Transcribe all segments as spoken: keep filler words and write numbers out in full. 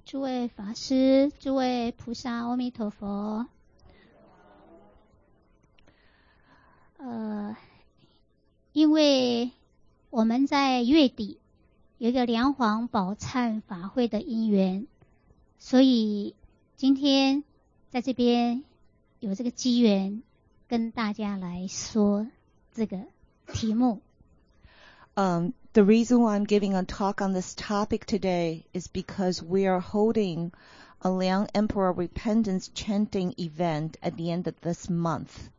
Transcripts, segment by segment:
诸位法师，诸位菩萨，阿弥陀佛。呃，因为我们在月底有一个梁皇宝忏法会的因缘，所以今天在这边有这个机缘跟大家来说这个题目。 Um, the reason why I'm giving a talk on this topic today is because we are holding a Liang Emperor Repentance Chanting event at the end of this month.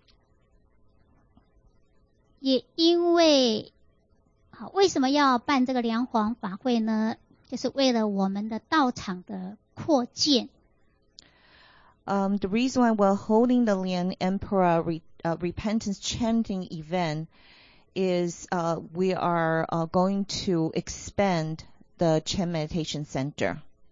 也因为好，为什么要办这个梁皇法会呢？就是为了我们的道场的扩建。 Um, the reason why we're holding the Liang Emperor Re, uh, Repentance Chanting event is uh, we are uh, going to expand the Chen Meditation Center.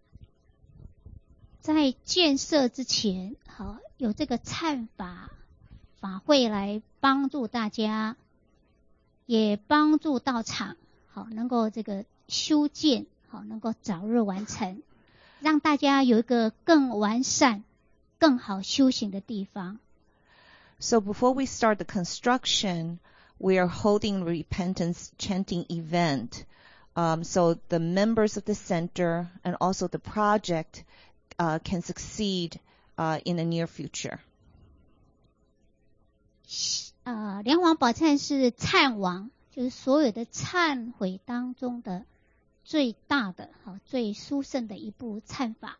在建设之前，好，有这个忏法法会来帮助大家，也帮助道场，好，能够这个修建，好，能够早日完成，让大家有一个更完善、更好修行的地方。 So before we start the construction, we are holding a repentance chanting event. Um, so the members of the center and also the project uh, can succeed uh, in the near future. 呃，梁皇宝忏是忏王，就是所有的忏悔当中的最大的、好最殊胜的一部忏法。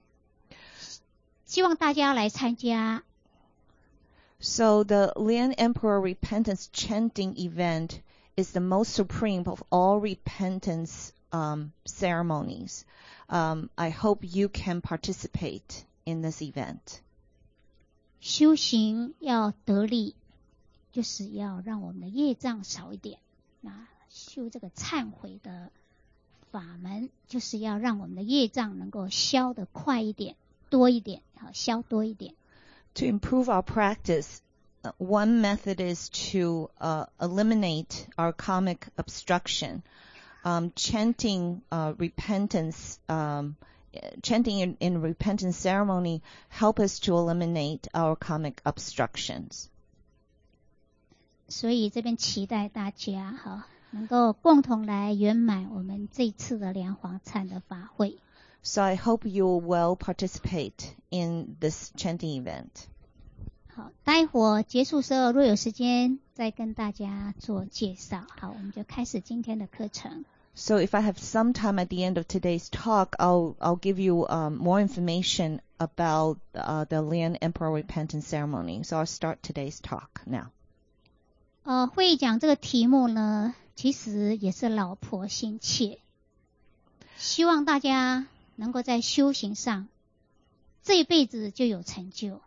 希望大家来参加。 So the Liang Emperor Repentance Chanting event is the most supreme of all repentance um, ceremonies. Um, I hope you can participate in this event. 修行要得力，就是要让我们的业障少一点。那修这个忏悔的法门，就是要让我们的业障能够消得快一点、多一点，好，消多一点。 To improve our practice, one method is to uh, eliminate our karmic obstruction. Um, chanting uh, repentance, um, chanting in, in repentance ceremony help us to eliminate our karmic obstructions. 所以这边期待大家哈，能够共同来圆满我们这次的梁皇忏的法会。 So I hope you will participate in this chanting event. 好，待会儿结束时候，若有时间再跟大家做介绍。好，我们就开始今天的课程。 So if I have some time at the end of today's talk, I'll I'll give you um, more information about uh, the Liang Emperor Repentance Ceremony. So I'll start today's talk now. 呃，会讲这个题目呢，其实也是老婆心切，希望大家能够在修行上这一辈子就有成就。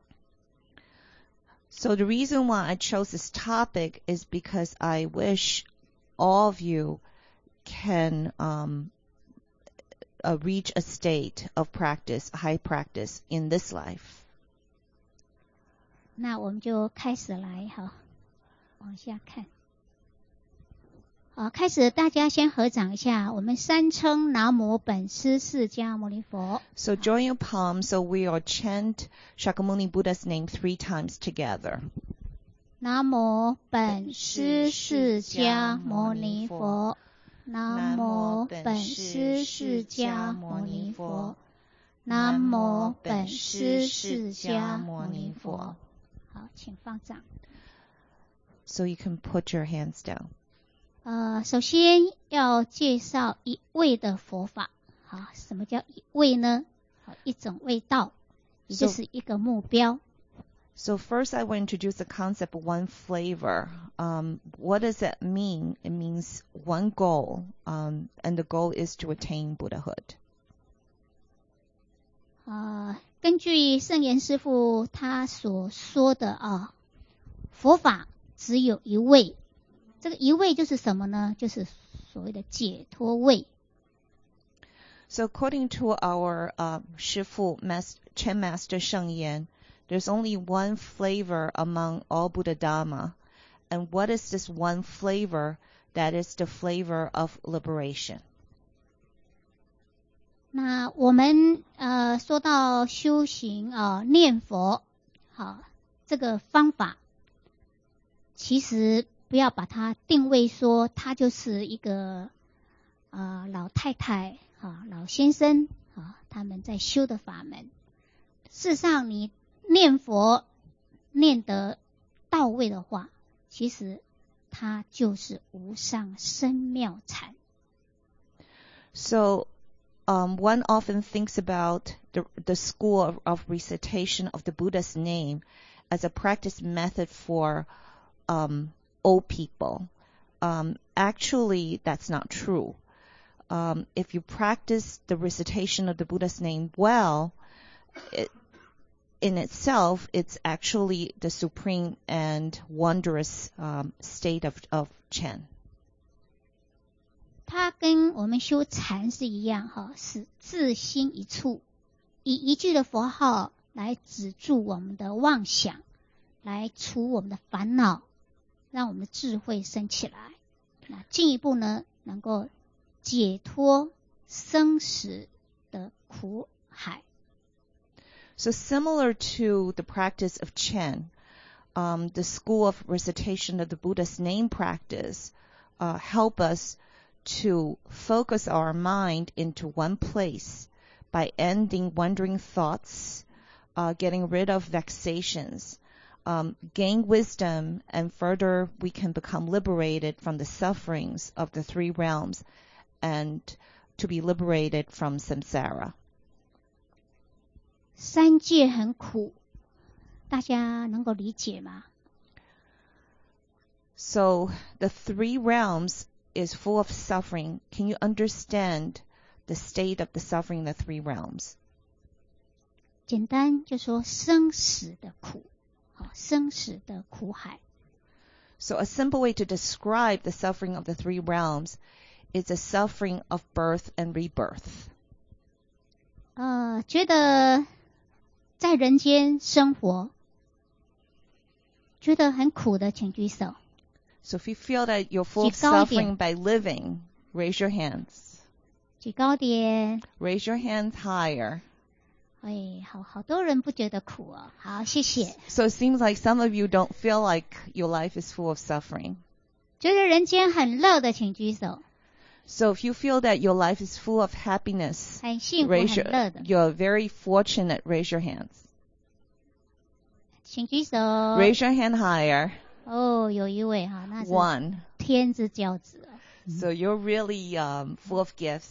So the reason why I chose this topic is because I wish all of you can um, uh, reach a state of practice, high practice in this life. 那我们就开始来哈，往下看。好，开始大家先合掌一下，我们三称南无本师释迦牟尼佛。 So join your palms so we will chant Shakyamuni Buddha's name three times together. 南无本师释迦牟尼佛，南无本师释迦牟尼佛，南无本师释迦牟尼佛。好，请放掌。 So you can put your hands down. 呃，首先要介绍一味的佛法。好，什么叫一味呢？好，一种味道，也就是一个目标。 So first I will introduce the concept of one flavor. Um, what does that mean? It means one goal, um, and the goal is to attain Buddhahood. 呃，根据圣严师父他所说的啊，佛法只有一味。这个一味就是什么呢？就是所谓的解脱味。 So according to our uh, Shifu Master, Chen Master Sheng Yan, there's only one flavor among all Buddha Dhamma. And what is this one flavor? That is the flavor of liberation. 那我们呃说到修行啊、呃，念佛，好，这个方法，其实不要把它定位说它就是一个呃老太太啊、老先生啊他们在修的法门。事实上，你念佛念得到位的话，其实它就是无上深妙禅。 So Um, one often thinks about the, the school of, of recitation of the Buddha's name as a practice method for um, old people. Um, actually, that's not true. Um, if you practice the recitation of the Buddha's name well, it, in itself, it's actually the supreme and wondrous um, state of, of Chen. 它跟我们修禅是一样哈，是自心一处，以一句的佛号来止住我们的妄想，来除我们的烦恼，让我们的智慧升起来。那进一步呢，能够解脱生死的苦海。 So similar to the practice of Chen, um, the school of recitation of the Buddha's name practice uh, help us to focus our mind into one place by ending wandering thoughts, uh, getting rid of vexations, um, gain wisdom, and further we can become liberated from the sufferings of the three realms and to be liberated from samsara. 三界很苦，大家能够理解吗？ So the three realms is full of suffering. Can you understand the state of the suffering in the three realms? 简单就说生死的苦，生死的苦海。 So a simple way to describe the suffering of the three realms is the suffering of birth and rebirth. 呃，觉得在人间生活觉得很苦的，请举手。 So if you feel that you're full of suffering by living, raise your hands. 举高点。 Raise your hands higher. 哎，好好多人不觉得苦哦。好，谢谢。 So it seems like some of you don't feel like your life is full of suffering. 觉得人间很乐的，请举手。 So if you feel that your life is full of happiness, 很幸福、 raise 很乐的， your, you're very fortunate, raise your hands. 请举手。 Raise your hand higher. 哦，有一位哈，那是 One. 天之骄子。 So you're really um, full of gifts.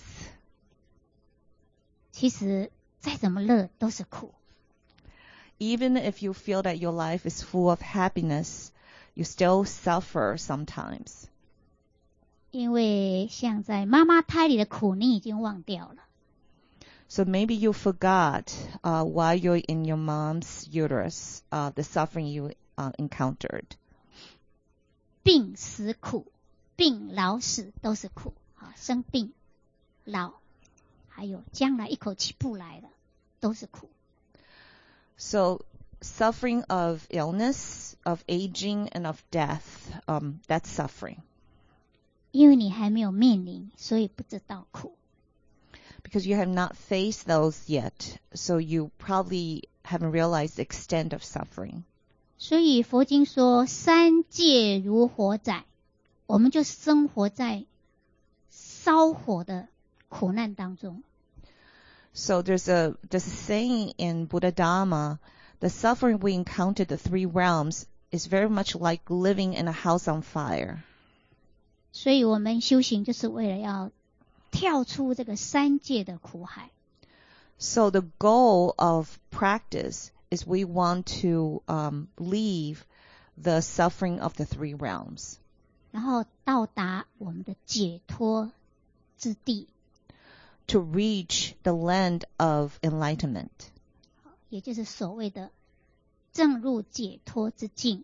其实再怎么乐都是苦。 Even if you feel that your life is full of happiness, you still suffer sometimes. 因为像在妈妈胎里的苦，你已经忘掉了。 So maybe you forgot uh, while you're in your mom's uterus uh, the suffering you uh, encountered. 病死苦，病老死都是苦。好，生病、老，还有将来一口气不来了，都是苦。 So suffering of illness, of aging, and of death, um, that's suffering. 因为你还没有面临，所以不知道苦。 Because you have not faced those yet, so you probably haven't realized the extent of suffering. 所以佛经说三界如火载，我们就生活在烧火的苦难当中。 So there's a there's a saying in Buddha Dharma, the suffering we encounter the three realms is very much like living in a house on fire. 所以我们修行就是为了要跳出这个三界的苦海。 So the goal of practice is we want to um, leave the suffering of the three realms. 然后到达我们的解脱之地， To reach the land of enlightenment. 也就是所谓的正入解脱之境。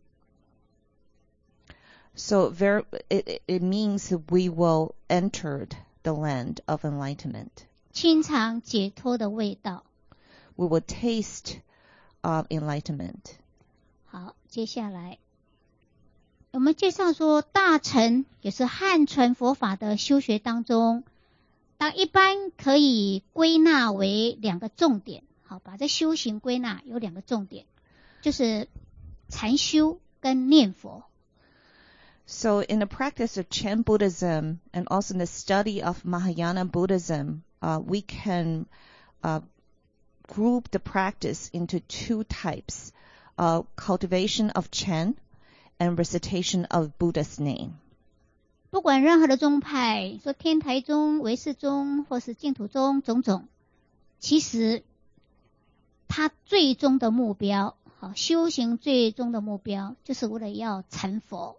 So very, it, it means that we will enter the land of enlightenment. 清尝解脱的味道。 We will taste uh, enlightenment. 好，接下来我们介绍说，大乘也是汉传佛法的修学当中， 当一般可以归纳为两个重点，好，把这修行归纳有两个重点，就是禅修跟念佛。 So in the practice of Chan Buddhism and also in the study of Mahayana Buddhism, uh, we can uh, group the practice into two types, uh, cultivation of Chan and recitation of Buddha's name. 不管任何的宗派，说天台宗、唯识宗或是净土宗种种，其实它最终的目标，好，修行最终的目标就是为了要成佛。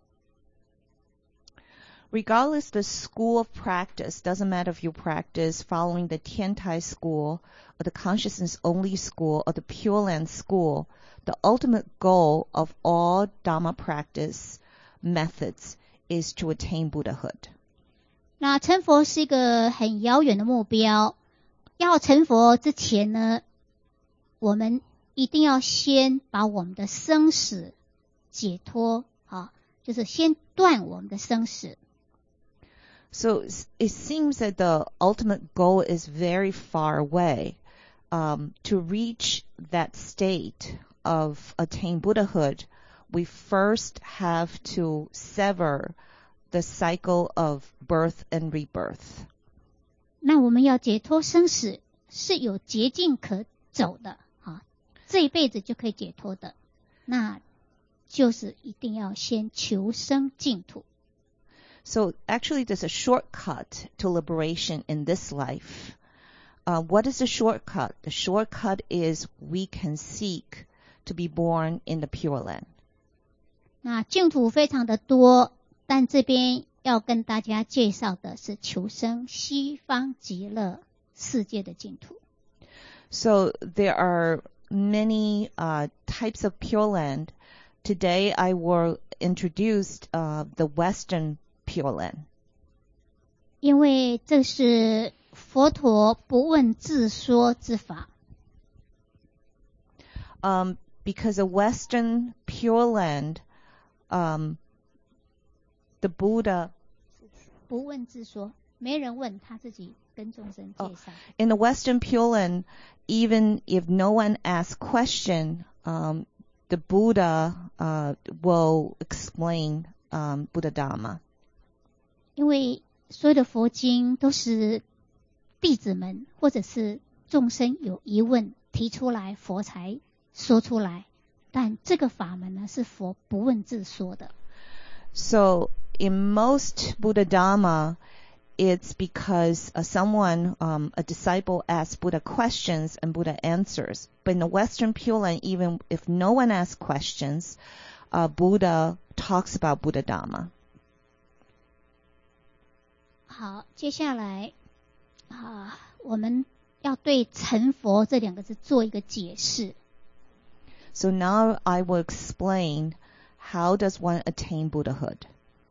Regardless the school of practice, doesn't matter if you practice following the Tiantai school or the consciousness-only school or the Pure Land school, the ultimate goal of all Dharma practice methods is to attain Buddhahood. 那成佛是一个很遥远的目标，要成佛之前呢，我们一定要先把我们的生死解脱，好，就是先断我们的生死。 So it seems that the ultimate goal is very far away. Um, to reach that state of attain Buddhahood, we first have to sever the cycle of birth and rebirth. 那我们要解脱生死是有捷径可走的，啊，这一辈子就可以解脱的，那就是一定要先求生净土。 So actually there's a shortcut to liberation in this life. Uh, what is the shortcut? The shortcut is we can seek to be born in the Pure Land. 那净土非常的多，但这边要跟大家介绍的是求生西方极乐世界的净土。 So there are many uh, types of Pure Land. Today I will introduce uh, the Western Pure Land. 因为这是佛陀不问自说之法。 Um, because a Western Pure Land, um, the Buddha 不问自说，没人问，他自己跟众生介绍。 Oh, in the Western Pure Land, even if no one asks question, um, the Buddha uh, will explain um, Buddha Dharma. 因为所有的佛经都是弟子们或者是众生有疑问提出来，佛才说出来。但这个法门呢，是佛不问自说的。 So in most Buddha Dharma, it's because uh, someone, um, a disciple asks Buddha questions and Buddha answers. But in the Western Pure Land, even if no one asks questions, uh, Buddha talks about Buddha Dharma. 好，接下来啊，我们要对成佛这两个字做一个解释。 So now I will explain how does one attain Buddhahood.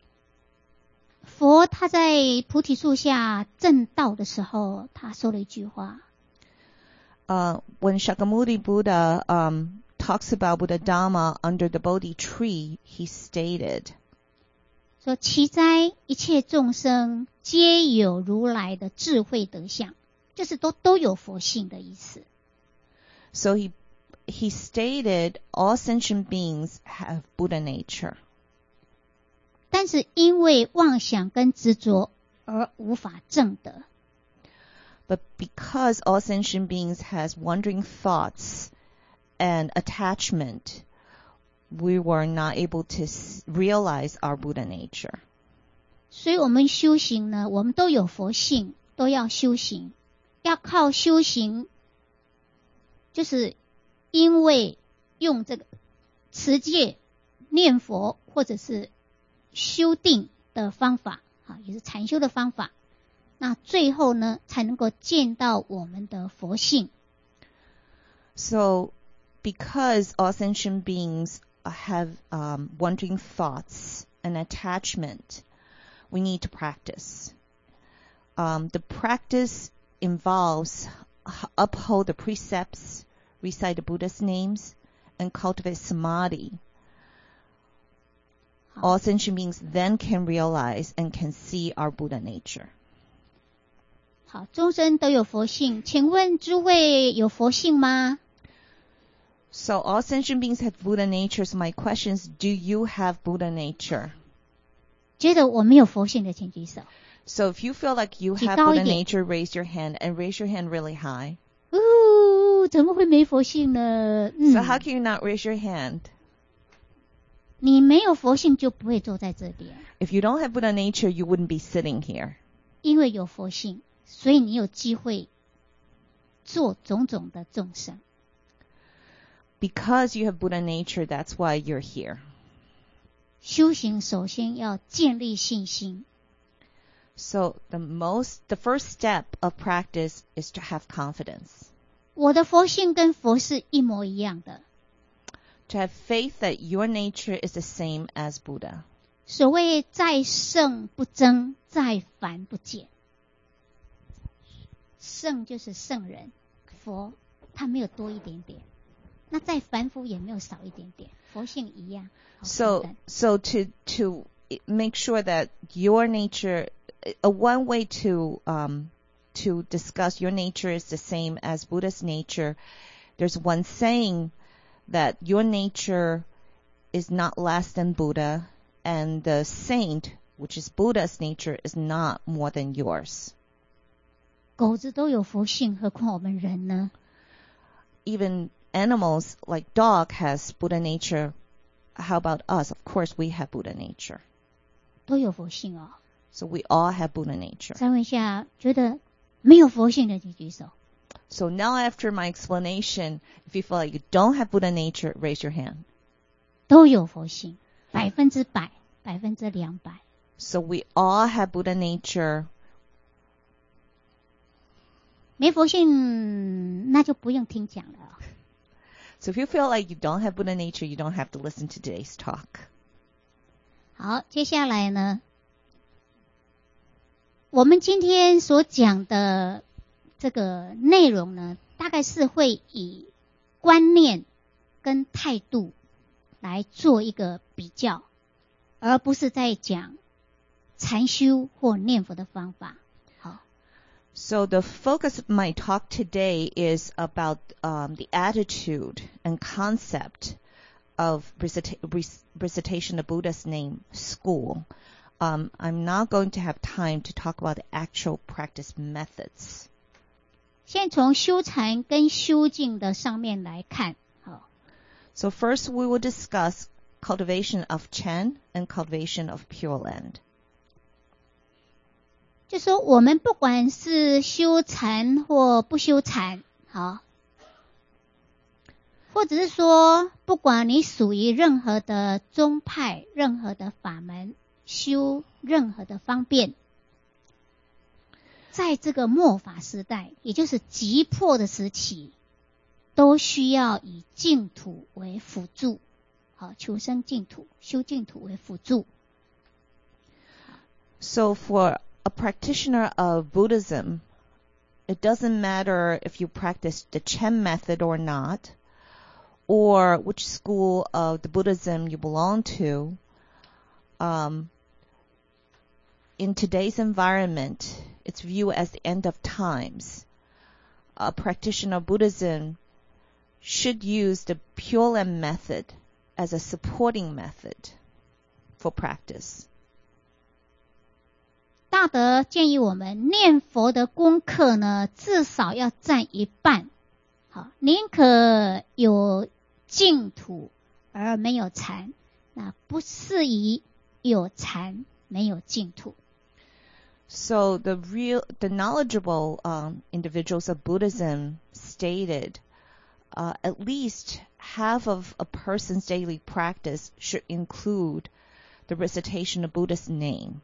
佛他在菩提树下证道的时候，他说了一句话。 Uh, when Shakyamuni Buddha um, talks about Buddha Dharma under the Bodhi tree, he stated, 说其哉一切众生皆有如来的智慧德相，就是都都有佛性的意思。 So he he stated all sentient beings have Buddha nature. 但是因为妄想跟执着而无法证得。 But because all sentient beings has wandering thoughts and attachment, we were not able to realize our Buddha nature. 所以我们修行呢，我们都有佛性，都要修行，要靠修行，就是因为用这个持戒、念佛或者是修定的方法，啊，也是禅修的方法，那最后呢，才能够见到我们的佛性。 So, because all sentient beings have um, wandering thoughts and attachment, we need to practice. Um, the practice involves uphold the precepts, recite the Buddha's names, and cultivate samadhi. All sentient beings then can realize and can see our Buddha nature. 好，众生都有佛性，请问诸位有佛性吗？ So all sentient beings have Buddha nature. So my question is, do you have Buddha nature? 觉得我没有佛性的请举手。 So if you feel like you 举 have 高一 Buddha 点。 nature, raise your hand and raise your hand really high. 哦，怎么会没佛性呢？ So 嗯， how can you not raise your hand? 你没有佛性就不会坐在这边， If you don't have Buddha nature, you wouldn't be sitting here. 因为有佛性，所以你有机会做种种的众生。 Because you have Buddha nature, that's why you're here. 修行首先要建立信心， So the most, the first step of practice is to have confidence. 我的佛性跟佛是一模一样的。 To have faith that your nature is the same as Buddha. 所谓在圣不增，在凡不减。圣就是圣人，佛他没有多一点点，那在凡夫也没有少一点点，佛性一样。 So, so to, to make sure that your nature, uh, one way to, um, to discuss your nature is the same as Buddha's nature, there's one saying that your nature is not less than Buddha, and the saint, which is Buddha's nature, is not more than yours. 狗子都有佛性，何况我们人呢？ Even animals like dog has Buddha nature. How about us? Of course, we have Buddha nature. 都有佛性哦。 So we all have Buddha nature. 再问一下，觉得没有佛性的请举手。 So now after my explanation, if you feel like you don't have Buddha nature, raise your hand. 都有佛性，百分之百，百分之两百。 So we all have Buddha nature. 没佛性，那就不用听讲了。 So if you feel like you don't have Buddha nature, you don't have to listen to today's talk. 好，接下来呢，我们今天所讲的这个内容呢，大概是会以观念跟态度来做一个比较，而不是在讲禅修或念佛的方法。好， So the focus of my talk today is about um, the attitude and concept of recita- recitation of Buddha's name, school. Um, I'm not going to have time to talk about the actual practice methods. 先从修禅跟修静的上面来看。好， So first we will discuss cultivation of Chen and cultivation of Pure Land. 就说我们不管是修禅或不修禅，好，或者是说不管你属于任何的宗派、任何的法门，修任何的方便，在这个末法时代，也就是急迫的时期，都需要以净土为辅助，好，求生净土、修净土为辅助。 So for a practitioner of Buddhism, it doesn't matter if you practice the Chen method or not, or which school of the Buddhism you belong to. Um, in today's environment, it's viewed as the end of times. A practitioner of Buddhism should use the Pure Land method as a supporting method for practice. 大德建议我们念佛的功课呢，至少要占一半。好，宁可有净土而没有禅，那不适宜有禅没有净土。 So the real, the knowledgeable um, individuals of Buddhism stated uh, at least half of a person's daily practice should include the recitation of Buddha's name.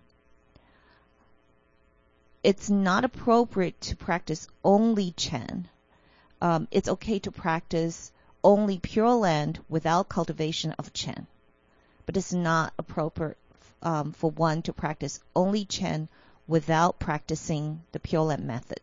It's not appropriate to practice only Chen. Um, it's okay to practice only Pure Land without cultivation of Chen. But it's not appropriate um, for one to practice only Chen without practicing the Pure Land method.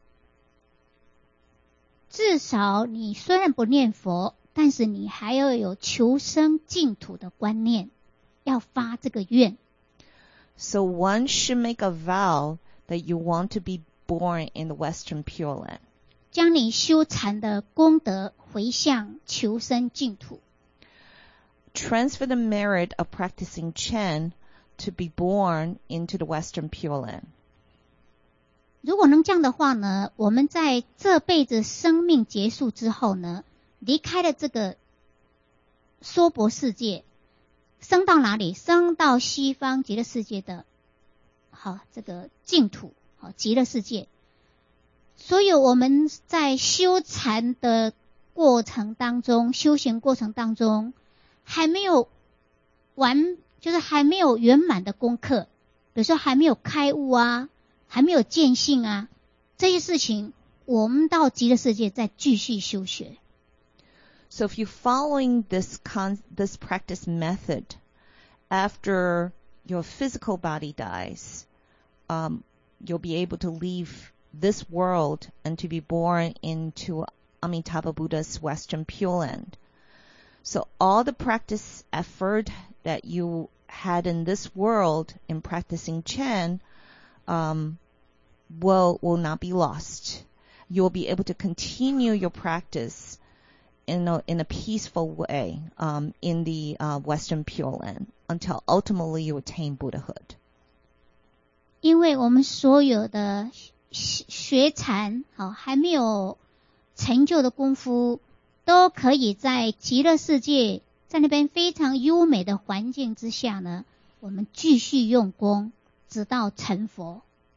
至少你虽然不念佛，但是你还要有求生净土的观念，要发这个愿。 So one should make a vow that you want to be born in the Western Pure Land. 将你修禅的功德回向求生净土。 Transfer the merit of practicing Chen to be born into the Western Pure Land. 如果能这样的话呢，我们在这辈子生命结束之后呢，离开了这个娑婆世界，升到哪里？升到西方极乐世界的好这个净土，好极乐世界。所有我们在修禅的过程当中，修行过程当中还没有完，就是还没有圆满的功课，比如说还没有开悟啊，还没有见性啊，这些事情我们到极乐世界再继续修学。 So if you're following this con- this practice method after your physical body dies, um, you'll be able to leave this world and to be born into Amitabha Buddha's Western Pure Land. So all the practice effort that you had in this world in practicing Chen um, will will not be lost. You'll be able to continue your practice in a, in a peaceful way um, in the uh, Western Pure Land until ultimately you attain Buddhahood. 因为我们所有的学禅好还没有成就的功夫，都可以在极乐世界，在那边非常优美的环境之下呢，我们继续用功，直到成佛。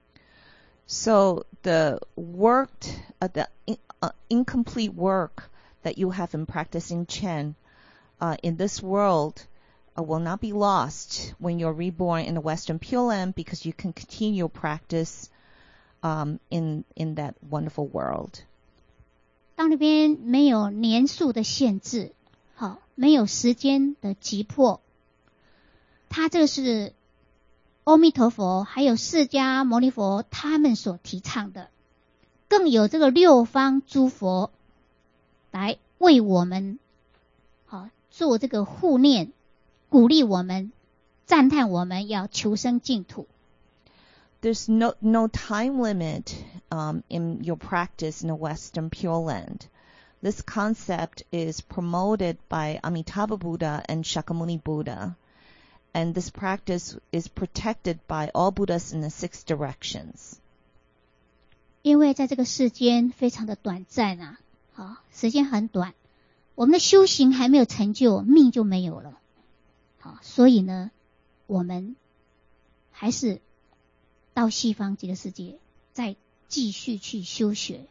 So the worked, uh, the in, uh, incomplete work that you have in practicing Chen uh, in this world uh, will not be lost when you're reborn in the Western Pure Land because you can continue your practice um, in in that wonderful world. 到那边没有年数的限制，好，没有时间的急迫，它这个是阿弥陀佛还有释迦牟尼佛他们所提倡的，更有这个六方诸佛来为我们好做这个护念，鼓励我们，赞叹我们要求生净土。 There's no no time limit um, in your practice in the Western Pure Land. This concept is promoted by Amitabha Buddha and Shakyamuni Buddha, and this practice is protected by all Buddhas in the six directions. 因为在这个世间非常的短暂啊，好，时间很短，我们的修行还没有成就，命就没有了。好，所以呢，我们还是到西方极乐世界再继续去修学。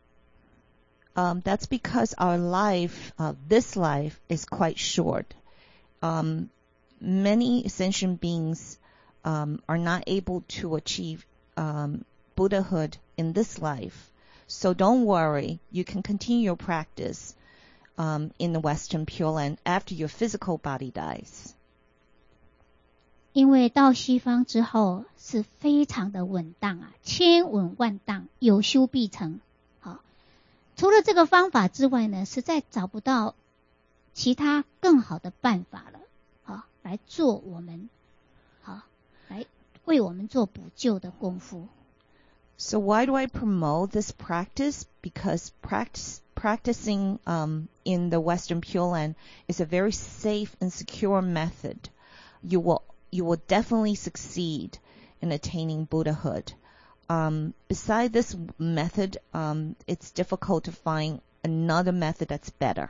Um, that's because our life, uh, this life, is quite short. Um, many sentient beings um, are not able to achieve um, Buddhahood in this life. So don't worry, you can continue your practice um, in the Western Pure Land after your physical body dies. 因为到西方之后是非常的稳当啊，千稳万当，有修必成。好，除了这个方法之外呢，实在找不到其他更好的办法了。好，来做我们，好，来为我们做补救的功夫。 So why do I promote this practice? Because practice, practicing um, in the Western Pure Land is a very safe and secure method. You will you will definitely succeed in attaining Buddhahood. Um, beside this method, um, it's difficult to find another method that's better.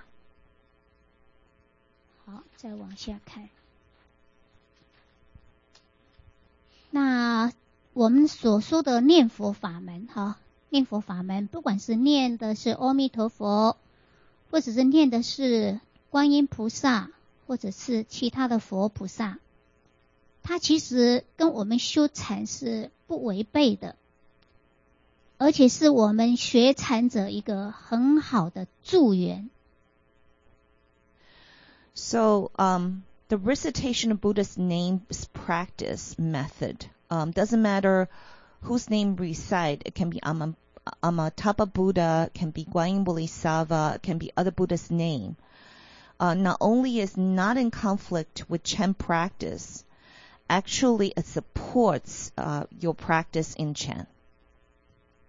好，再往下看。那我们所说的念佛法门，哈，念佛法门，不管是念的是阿弥陀佛，或者是念的是观音菩萨，或者是其他的佛菩萨，它其实跟我们修禅是不违背的，而且是我们学禅者一个很好的助缘。 So, um, the recitation of Buddha's name's practice method um, doesn't matter whose name recite. It can be Ama, Amitabha Buddha, it can be Guanyin Bodhisattva, it can be other Buddha's name. Uh, not only is not in conflict with Chen practice, actually it supports uh, your practice in Chen.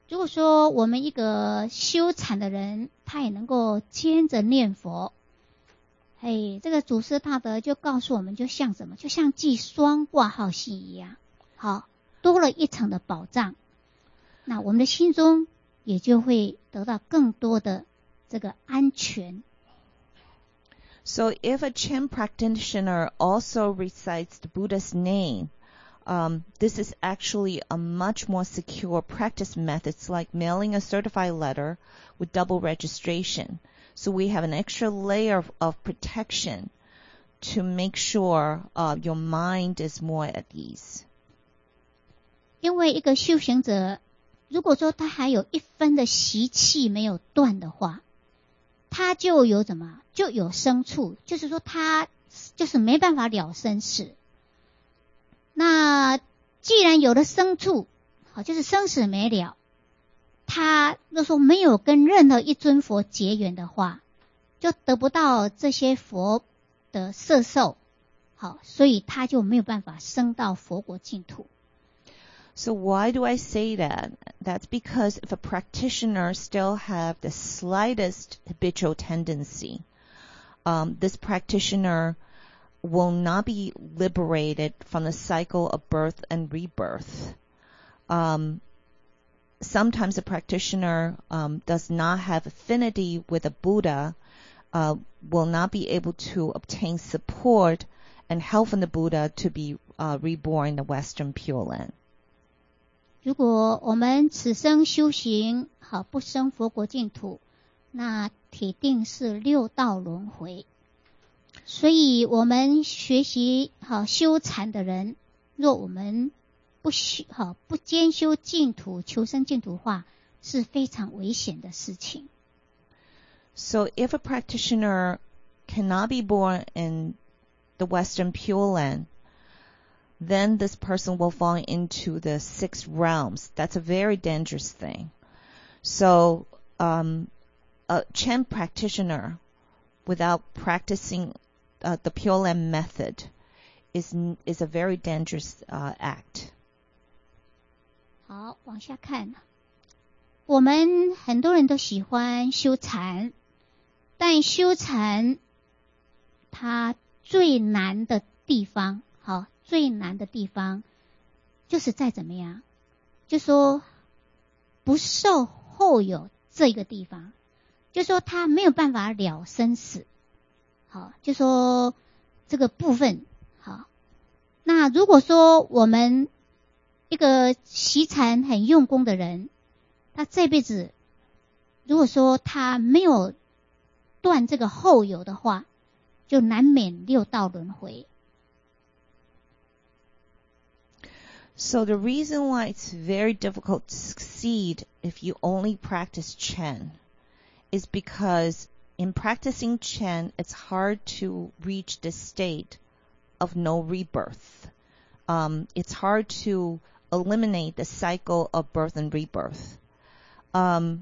如果说我们一个修禅的人，他也能够兼着念佛，哎，这个祖师大德就告诉我们，就像什么，就像系双挂号系一样，好，多了一层的保障，那我们的心中也就会得到更多的这个安全。 So if a Chan practitioner also recites the Buddha's name, Um, this is actually a much more secure practice method. It's like mailing a certified letter with double registration. So we have an extra layer of, of protection to make sure uh, your mind is more at ease. 因为一个修行者，如果说他还有一分的习气没有断的话，他就有怎么就有生处，就是说他就是没办法了生死。那既然有了生处，好，就是生死没了，他若说没有跟任何一尊佛结缘的话，就得不到这些佛的摄受，好，所以他就没有办法升到佛国净土。 So why do I say that? That's because if a practitioner still have the slightest habitual tendency, um, this practitioner will not be liberated from the cycle of birth and rebirth. Um, sometimes a practitioner um, does not have affinity with a Buddha, uh, will not be able to obtain support and help from the Buddha to be uh, reborn in the Western Pure Land. 如果我们此生修行好不生佛国净土，那铁定是六道轮回。所以我们学习好修禅的人，若我们不修好不兼修净土求生净土化，是非常危险的事情。 So if a practitioner cannot be born in the Western Pure Land, then this person will fall into the six realms. That's a very dangerous thing. So um, a Chan practitioner, without practicing uh, the Pure Land method, is is a very dangerous uh, act. 好，往下看。我们很多人都喜欢修禅，但修禅它最难的地方，好，最难的地方就是在怎么样，就说不受后有这个地方，就说他没有办法了生死，好，就说这个部分好。那如果说我们一个习禅很用功的人，他这辈子如果说他没有断这个后有的话，就难免六道轮回。 So the reason why it's very difficult to succeed if you only practice Chan is because in practicing Chan, it's hard to reach the state of no rebirth. Um, it's hard to eliminate the cycle of birth and rebirth. Um,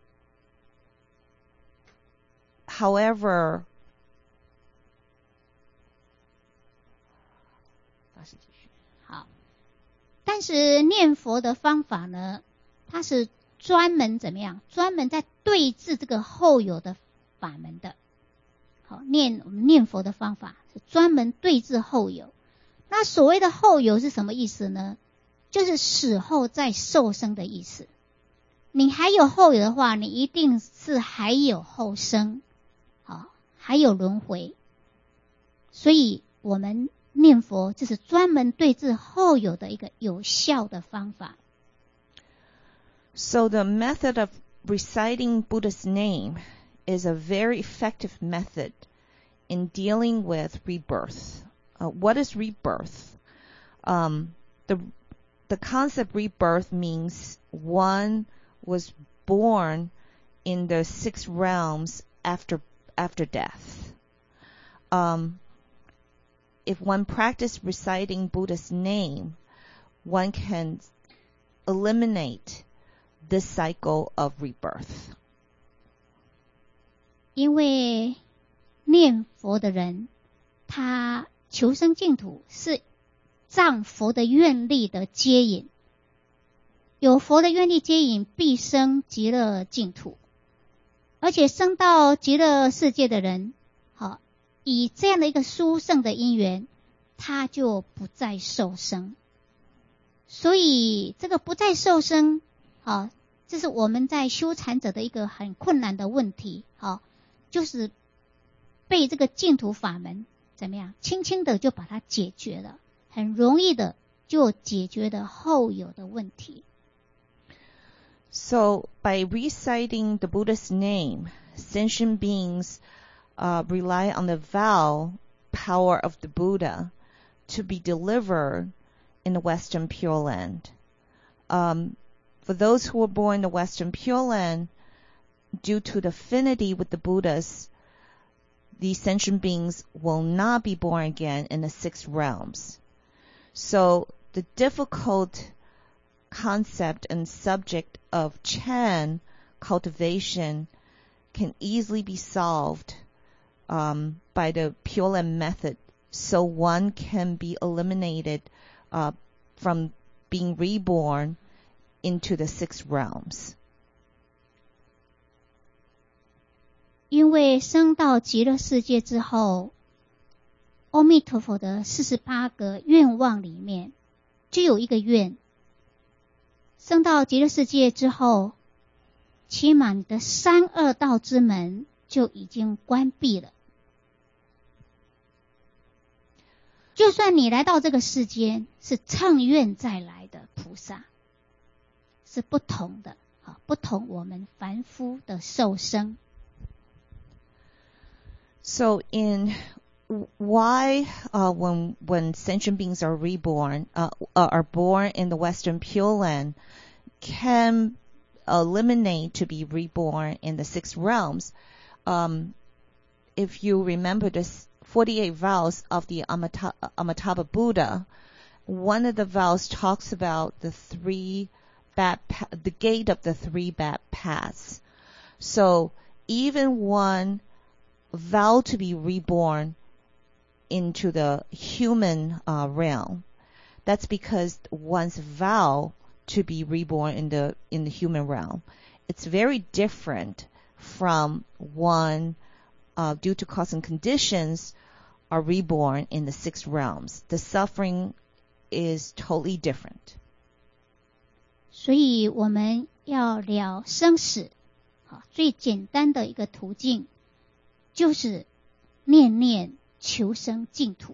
however, 好，但是念佛的方法呢，它是专门怎么样？专门在对治这个后有的法门的。好，念我们念佛的方法是专门对治后有。那所谓的后有是什么意思呢？就是死后再受生的意思。你还有后有的话，你一定是还有后生，好，还有轮回。所以我们念佛就是专门对治后有的一个有效的方法。 So the method of reciting Buddha's name is a very effective method in dealing with rebirth. Uh, what is rebirth? Um, the the concept rebirth means one was born in the six realms after after death. Um, if one practices reciting Buddha's name, one can eliminate this cycle of rebirth. 因为念佛的人，他求生净土是仗佛的愿力的接引。 有佛的愿力接引，必生极乐净土。而且生到极乐世界的人，好，以这样的一个殊胜的因缘，他就不再受生。所以这个不再受生，好，这是我们在修禅者的一个很困难的问题，好，就是被这个净土法门怎么样，轻轻的就把它解决了，很容易的就解决了后有的问题。 So by reciting the Buddha's name, sentient beings uh, rely on the vow power of the Buddha to be delivered in the Western Pure Land. Um, for those who were born in the Western Pure Land, due to the affinity with the Buddhas, these sentient beings will not be born again in the six realms. So the difficult concept and subject of Chan cultivation can easily be solved um, by the Pure Land method, so one can be eliminated uh, from being reborn into the six realms. 因为生到极乐世界之后，阿弥陀佛的四十八个愿望里面，就有一个愿，生到极乐世界之后，起码你的三恶道之门就已经关闭了。就算你来到这个世间是乘愿再来的菩萨，是不同的，不同我们凡夫的受生。 So in why uh, when when sentient beings are reborn uh, are born in the Western Pure Land can eliminate to be reborn in the six realms. Um, if you remember the forty-eight vows of the Amata, Amitabha Buddha, one of the vows talks about the three bad pa- the gate of the three bad paths. So even one vow to be reborn into the human uh, realm, that's because one's vow to be reborn in the in the human realm, it's very different from one uh, due to cause and conditions are reborn in the six realms. The suffering is totally different. 所以我们要了生死，好，最简单的一个途径就是念念求生净土。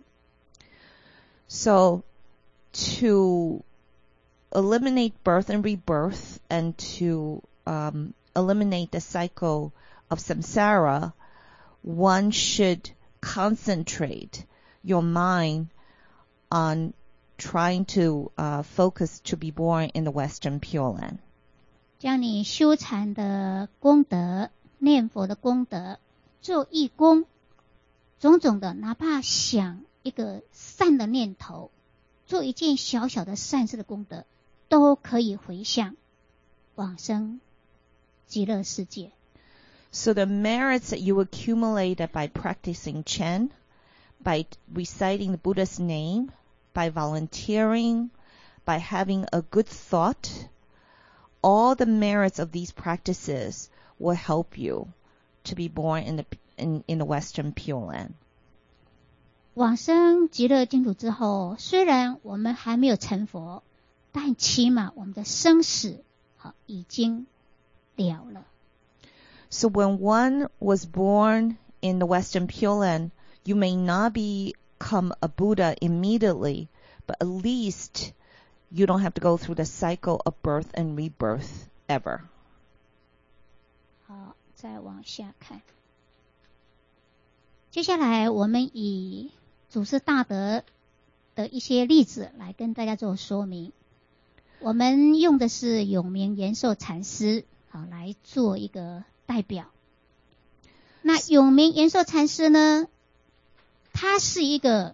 So to eliminate birth and rebirth and to um, eliminate the cycle of samsara, one should concentrate your mind on trying to uh, focus to be born in the Western Pure Land. 将你修禅的功德、念佛的功德、做义工，种种的，哪怕想一个善的念头，做一件小小的善事的功德，都可以回向往生极乐世界。 So the merits that you accumulated by practicing Chen, by reciting the Buddha's name, by volunteering, by having a good thought, all the merits of these practices will help you to be born in the in, in the Western Pure Land. 往生极乐净土之后，虽然我们还没有成佛，但起码我们的生死好已经了了。 So when one was born in the Western Pure Land, you may not become a Buddha immediately, but at least you don't have to go through the cycle of birth and rebirth ever. 好，再往下看。接下来我们以祖师大德的一些例子来跟大家做说明。我们用的是永明延寿禅师，好来做一个代表。那永明延寿禅师呢，他是一个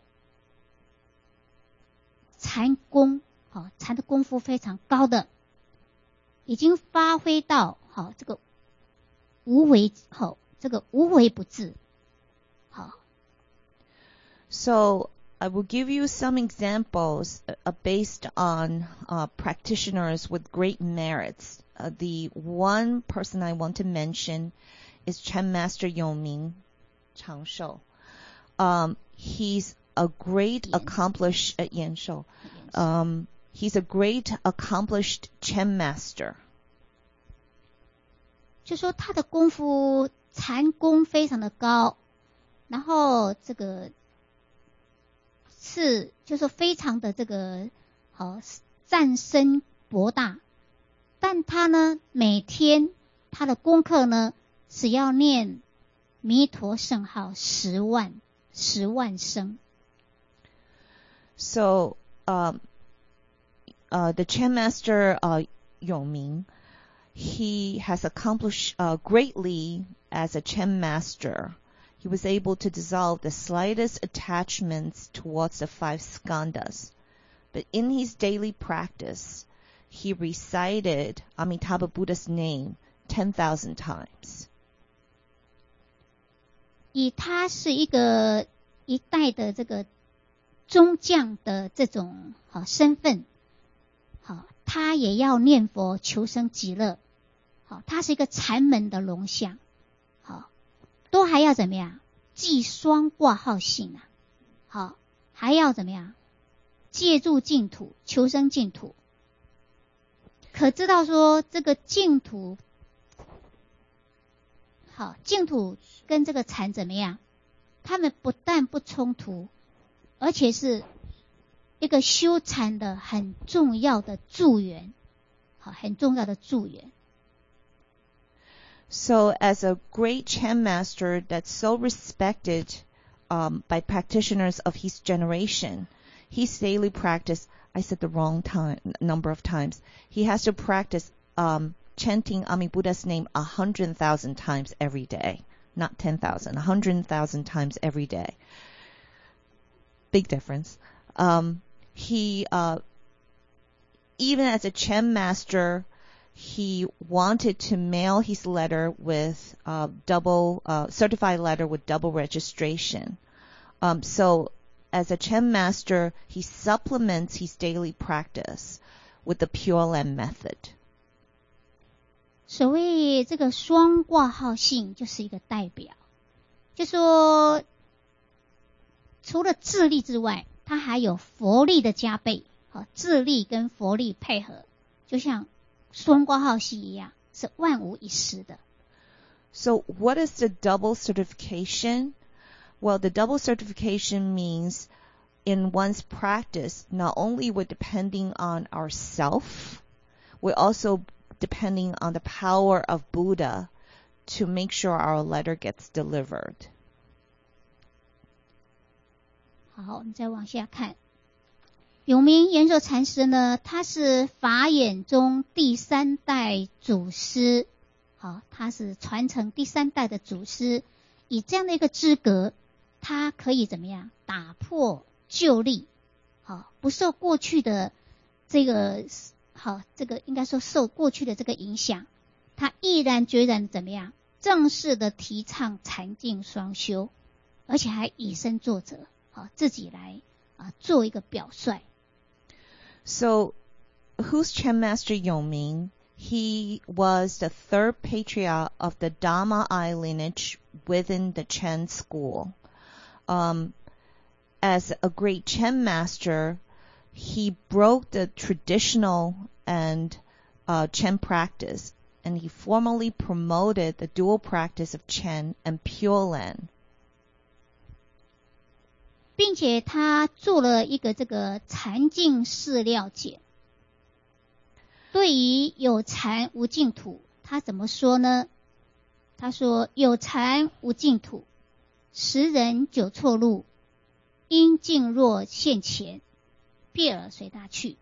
禅功，好禅的功夫非常高的，已经发挥到好这个无为好这个无为不至。好。 So I will give you some examples uh, based on uh, practitioners with great merits. Uh, the one person I want to mention is Chen Master Yongming Changshou. Um, he's a great accomplished uh, Yan Shou. Um, he's a great accomplished Chen master. 就说他的功夫禅功非常的高，然后这个是就是非常的这个好战身博大，但他呢每天他的功课呢只要念弥陀圣号十万十万声。 So, um, uh, the Chen master uh, Yongming, he has accomplished uh, greatly as a Chen master. He was able to dissolve the slightest attachments towards the five skandhas. But in his daily practice, he recited Amitabha Buddha's name ten thousand times. 以他是一个一代的这个中将的这种好身份，好，他也要念佛求生极乐。好，他是一个禅门的龙象，好，都还要怎么样？记双挂号性啊，好，还要怎么样？借助净土，求生净土。可知道说这个净土，好，净土跟这个禅怎么样？他们不但不冲突，而且是一个修禅的很重要的助缘，好，很重要的助缘。 So, as a great Chen master that's so respected um, by practitioners of his generation, his daily practice, I said the wrong time, number of times, he has to practice um, chanting Ami Buddha's name a hundred thousand times every day. Not ten thousand, a hundred thousand times every day. Big difference. Um, he, uh, even as a Chen master, he wanted to mail his letter with uh, double uh, certified letter with double registration. Um, so, as a Chen master, he supplements his daily practice with the Pure Land method. 所谓这个双挂号性就是一个代表，就说除了智力之外，它还有佛力的加倍，好，智力跟佛力配合，就像双挂号系一样，是万无一失的。 So what is the double certification? Well, the double certification means in one's practice, not only we're depending on ourself, we're also depending on the power of Buddha to make sure our letter gets delivered. 好，我们再往下看。永明延寿禅师呢，他是法眼中第三代祖师，好，他是传承第三代的祖师，以这样的一个资格，他可以怎么样打破旧例，好，不受过去的这个好，这个应该说受过去的这个影响，他毅然决然怎么样，正式的提倡禅净双修，而且还以身作则，好，自己来啊做一个表率。 So, who's Chen Master Yongming? He was the third patriarch of the Dharma Eye lineage within the Chen school. Um, as a great Chen master, he broke the traditional and uh, Chen practice, and he formally promoted the dual practice of Chen and Pure Land. 并且他做了一个这个禅净释料解。对于有禅无净土，他怎么说呢？他说：有禅无净土，十人九错路，因境若现前，避而随他去。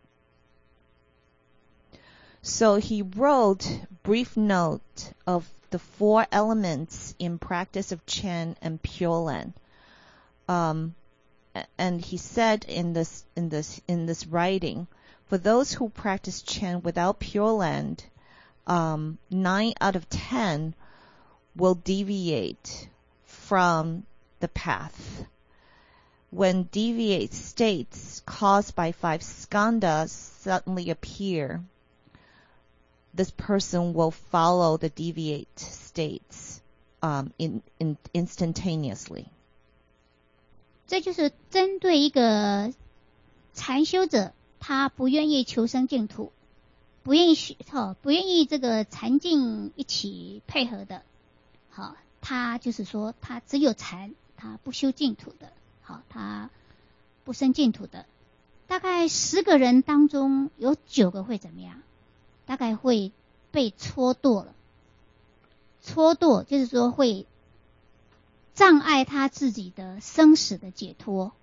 So he wrote brief note of the four elements in practice of Chen and Pure Land. Um, And he said in this in this in this writing, for those who practice Chen without Pure Land, um, nine out of ten will deviate from the path. when deviate states caused by five skandhas suddenly appear, this person will follow the deviate states um, in, in instantaneously. 这就是针对一个禅修者，他不愿意求生净土，不愿意学、哦、不愿意这个禅境一起配合的，好，他就是说他只有禅，他不修净土的，好，他不生净土的，大概十个人当中有九个会怎么样？大概会被戳堕了。戳堕就是说会障碍他自己的生死的解脱。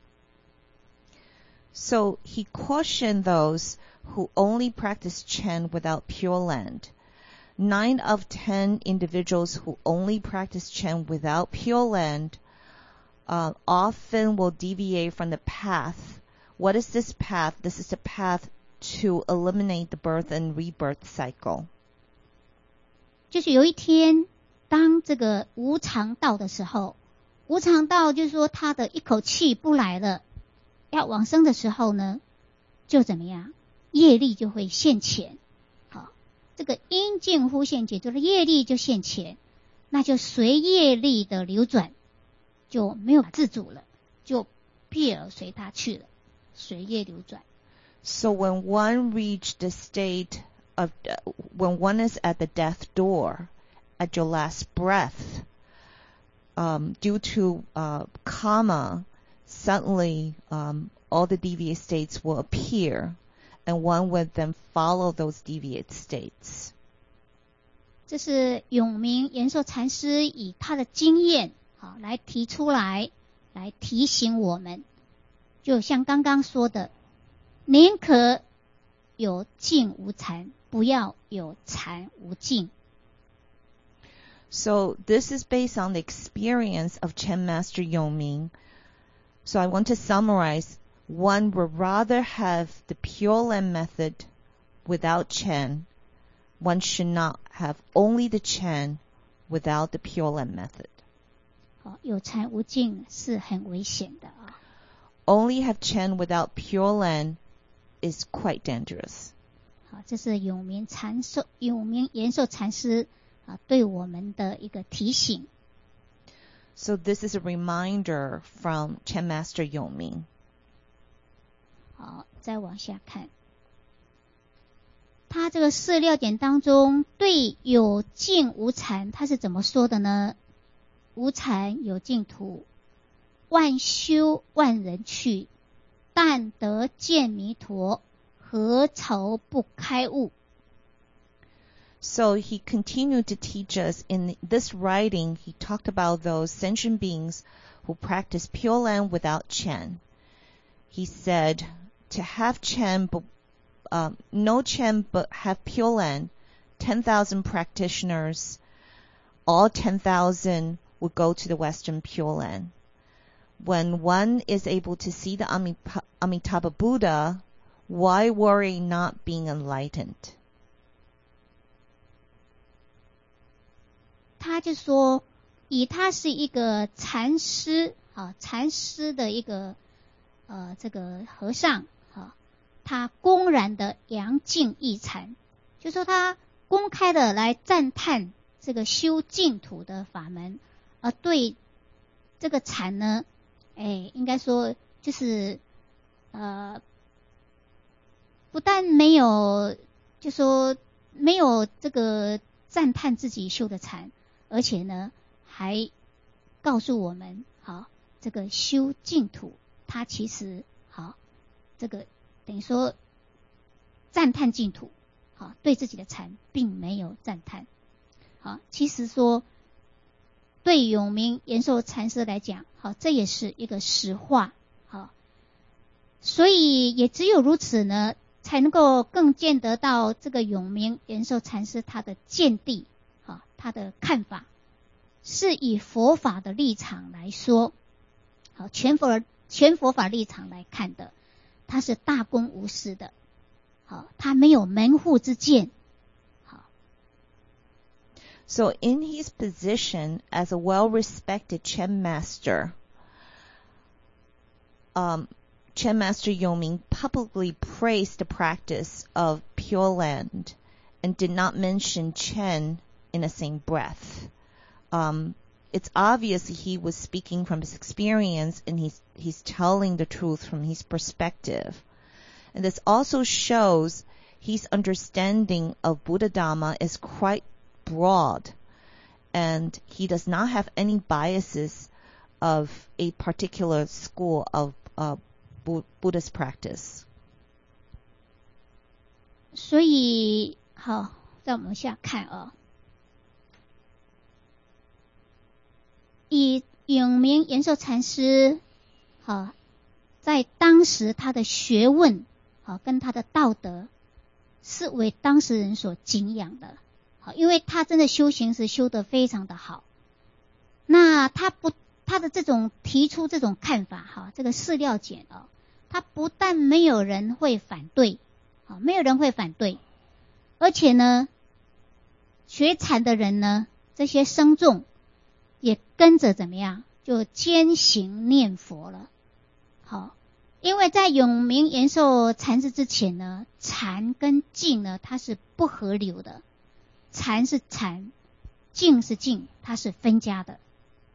So he cautioned those who only practice Chen without Pure Land. Nine of ten individuals who only practice Chen without Pure Land uh, often will deviate from the path. What is this path? This is the path to eliminate the birth and rebirth cycle. 就是有一天，当这个无常到的时候，无常到就是说他的一口气不来了，要往生的时候呢，就怎么样？业力就会现前。好，这个因境忽现解，就是业力就现前，那就随业力的流转，就没有自主了，就避而随他去了，随业流转。 So when one reached the state of, when one is at the death door, at your last breath, um, due to uh, karma, suddenly um, all the deviate states will appear, and one would then follow those deviate states. 这是永明延寿禅师以他的经验好来提出来，来提醒我们，就像刚刚说的，宁可有净无禅，不要有禅无净。 So this is based on the experience of Chen Master Yongming. So I want to summarize. One would rather have the Pure Land method without Chen. One should not have only the Chen without the Pure Land method. 好，有禅无净是很危险的啊。 Only have Chen without Pure Land is quite dangerous. 好，这是永明禅寿永明延寿禅师啊对我们的一个提醒。 So this is a reminder from Chen Master Yongming. 好，再往下看，他这个四六点当中对有净无禅他是怎么说的呢？无禅有净土，万修万人去，但得见弥陀，何愁不开悟。 So he continued to teach us in this writing. He talked about those sentient beings who practice Pure Land without Chen. He said to have Chen, but um, no Chen, but have Pure Land. Ten thousand practitioners, all ten thousand would go to the Western Pure Land. When one is able to see the Amitabha Buddha, why worry not being enlightened? 他就说，以他是一个禅师啊，禅师的一个呃这个和尚啊，他公然的扬净益禅，就说他公开的来赞叹这个修净土的法门，而对这个禅呢，哎，应该说就是呃，不但没有，就说没有这个赞叹自己修的禅。而且呢，还告诉我们，好，这个修净土，它其实好，这个等于说赞叹净土，好，对自己的禅并没有赞叹，好，其实说对永明延寿禅师来讲，好，这也是一个实话，好，所以也只有如此呢，才能够更见得到这个永明延寿禅师他的见地。他的看法是以佛法的立场来说，好，全佛全佛法立场来看的，他是大公无私的，好，他没有门户之见，好。 So in his position as a well-respected Chen master, um, Chen Master Yongming publicly praised the practice of Pure Land and did not mention Chen in the same breath. Um, it's obvious he was speaking from his experience, and he's he's telling the truth from his perspective. And this also shows his understanding of Buddha Dhamma is quite broad, and he does not have any biases of a particular school of uh, Buddhist practice. 所以，好，让我们下看哦。以永明延寿禅师，好，在当时他的学问，好，跟他的道德，是为当时人所敬仰的。好，因为他真的修行是修得非常的好。那他不，他的这种提出这种看法，哈，这个释料简哦，他不但没有人会反对，好，没有人会反对，而且呢，学禅的人呢，这些僧众也跟着怎么样，就坚行念佛了。好，因为在永明延寿禅师之前呢，禅跟静呢，它是不合流的。禅是禅，静是静，它是分家的。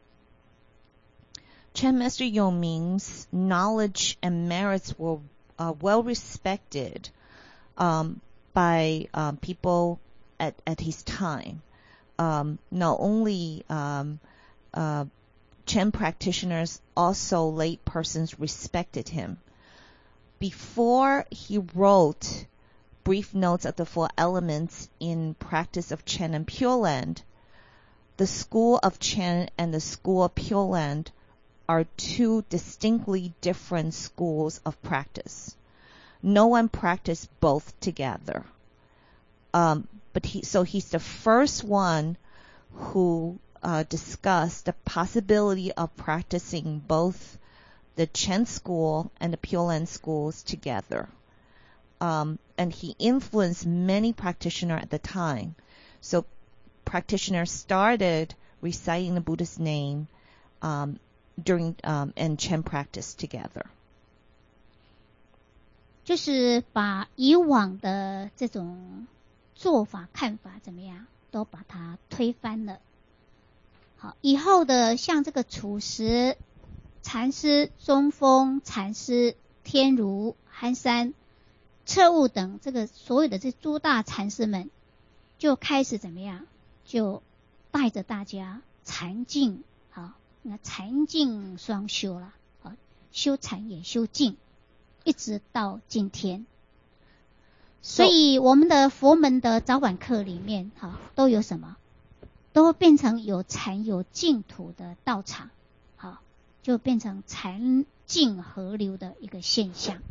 Chen Master Yongming's knowledge and merits were uh, well respected um, by um, people at, at his time. Um, not only um, uh, Chen practitioners, also lay persons respected him. Before he wrote Brief Notes of the Four Elements in Practice of Chen and Pure Land, the school of Chen and the school of Pure Land are two distinctly different schools of practice. No one practiced both together. Um, but he, so he's the first one who uh, discussed the possibility of practicing both the Chen school and the Pure Land schools together. Um, and he influenced many practitioners at the time. So practitioners started reciting the Buddha's name um, during um, and Chen practice together. 就是把以往的这种做法看法怎么样，都把它推翻了。好，以后的像这个楚实禅师、中峰禅师、天如、憨山、彻悟等这个所有的这诸大禅师们，就开始怎么样，就带着大家禅静，好，那禅静双修了，好，修禅也修静，一直到今天。所以我们的佛门的早晚课里面，好，都有什么？都变成有禅有净土的道场，好，就变成禅净合流的一个现象。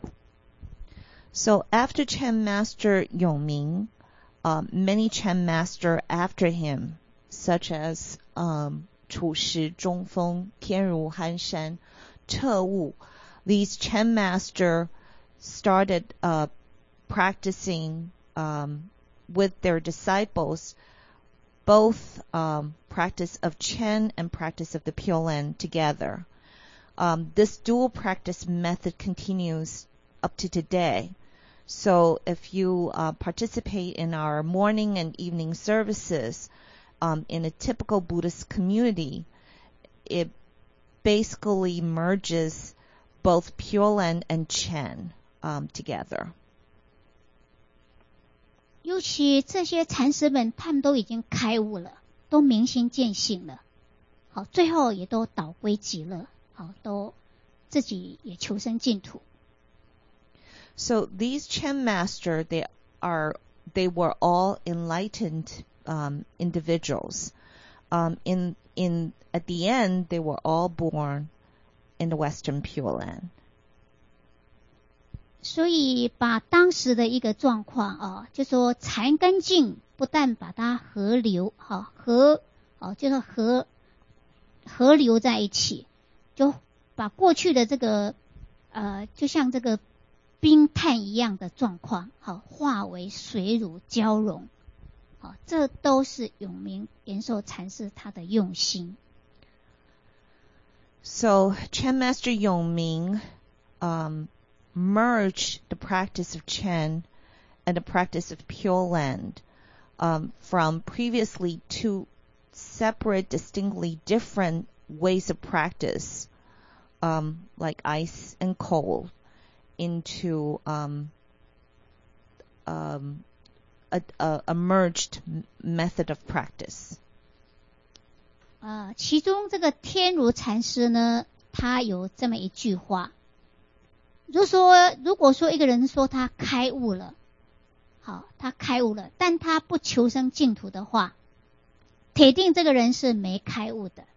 So after Chen Master Yongming, uh, many Chen Master after him, such as um, Chu Shi, Zhongfeng, Tianru, Hanshan, Chewu, these Chen Master started uh, practicing um, with their disciples both um, practice of Chen and practice of the Pure Land together. Um, this dual practice method continues up to today. So if you uh, participate in our morning and evening services um, in a typical Buddhist community, it basically merges both Pure Land and Chen um, together. 尤其这些禅师们，他们都已经开悟了，都明心见性了，好，最后也都导归极乐，好，都自己也求生净土。 So these Chen master, they are, they were all enlightened um, individuals. Um, in in at the end, they were all born in the Western Pure Land. 所以把当时的一个状况啊，就说禅跟净不但把它合流，好合，哦，就是合合流在一起，就把过去的这个呃，就像这个冰炭一样的状况，好化为水乳交融，好，这都是永明延寿禅师他的用心。 So Chen Master Yongming um, merged the practice of Chen and the practice of Pure Land um, from previously two separate, distinctly different ways of practice, um, like ice and cold, into um, um, a, a, a merged method of practice. 啊，其中这个天如禅师呢，他有这么一句话，如说如果说一个人说他开悟了，好，他开悟了，但他不求生净土的话，铁定这个人是没开悟的。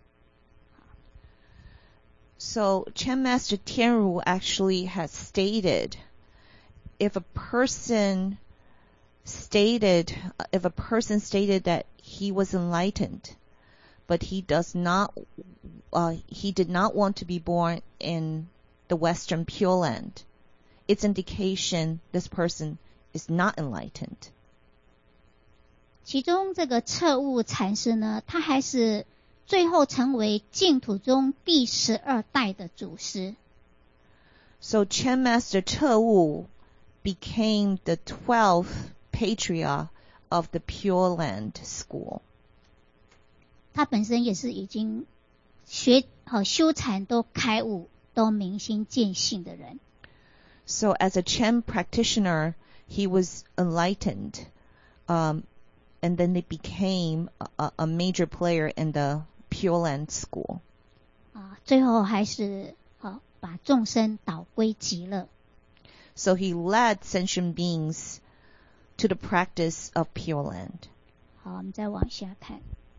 So Chen Master Tianru actually has stated, if a person stated, if a person stated that he was enlightened, but he does not, uh, he did not want to be born in the Western Pure Land, it's indication this person is not enlightened. 其中这个彻悟禅师呢，他还是最后成为净土中第十二代的祖师。 So Chen Master Che Wu became the twelfth patriarch of the Pure Land school. 他本身也是已经学好修禅都开悟都明心见性的人。 So as a Chen practitioner, he was enlightened, um, and then they became a, a major player in the Pure Land school. 啊，最后还是好把众生导归极乐。 So he led sentient beings to the practice of Pure Land. 好，我们再往下看。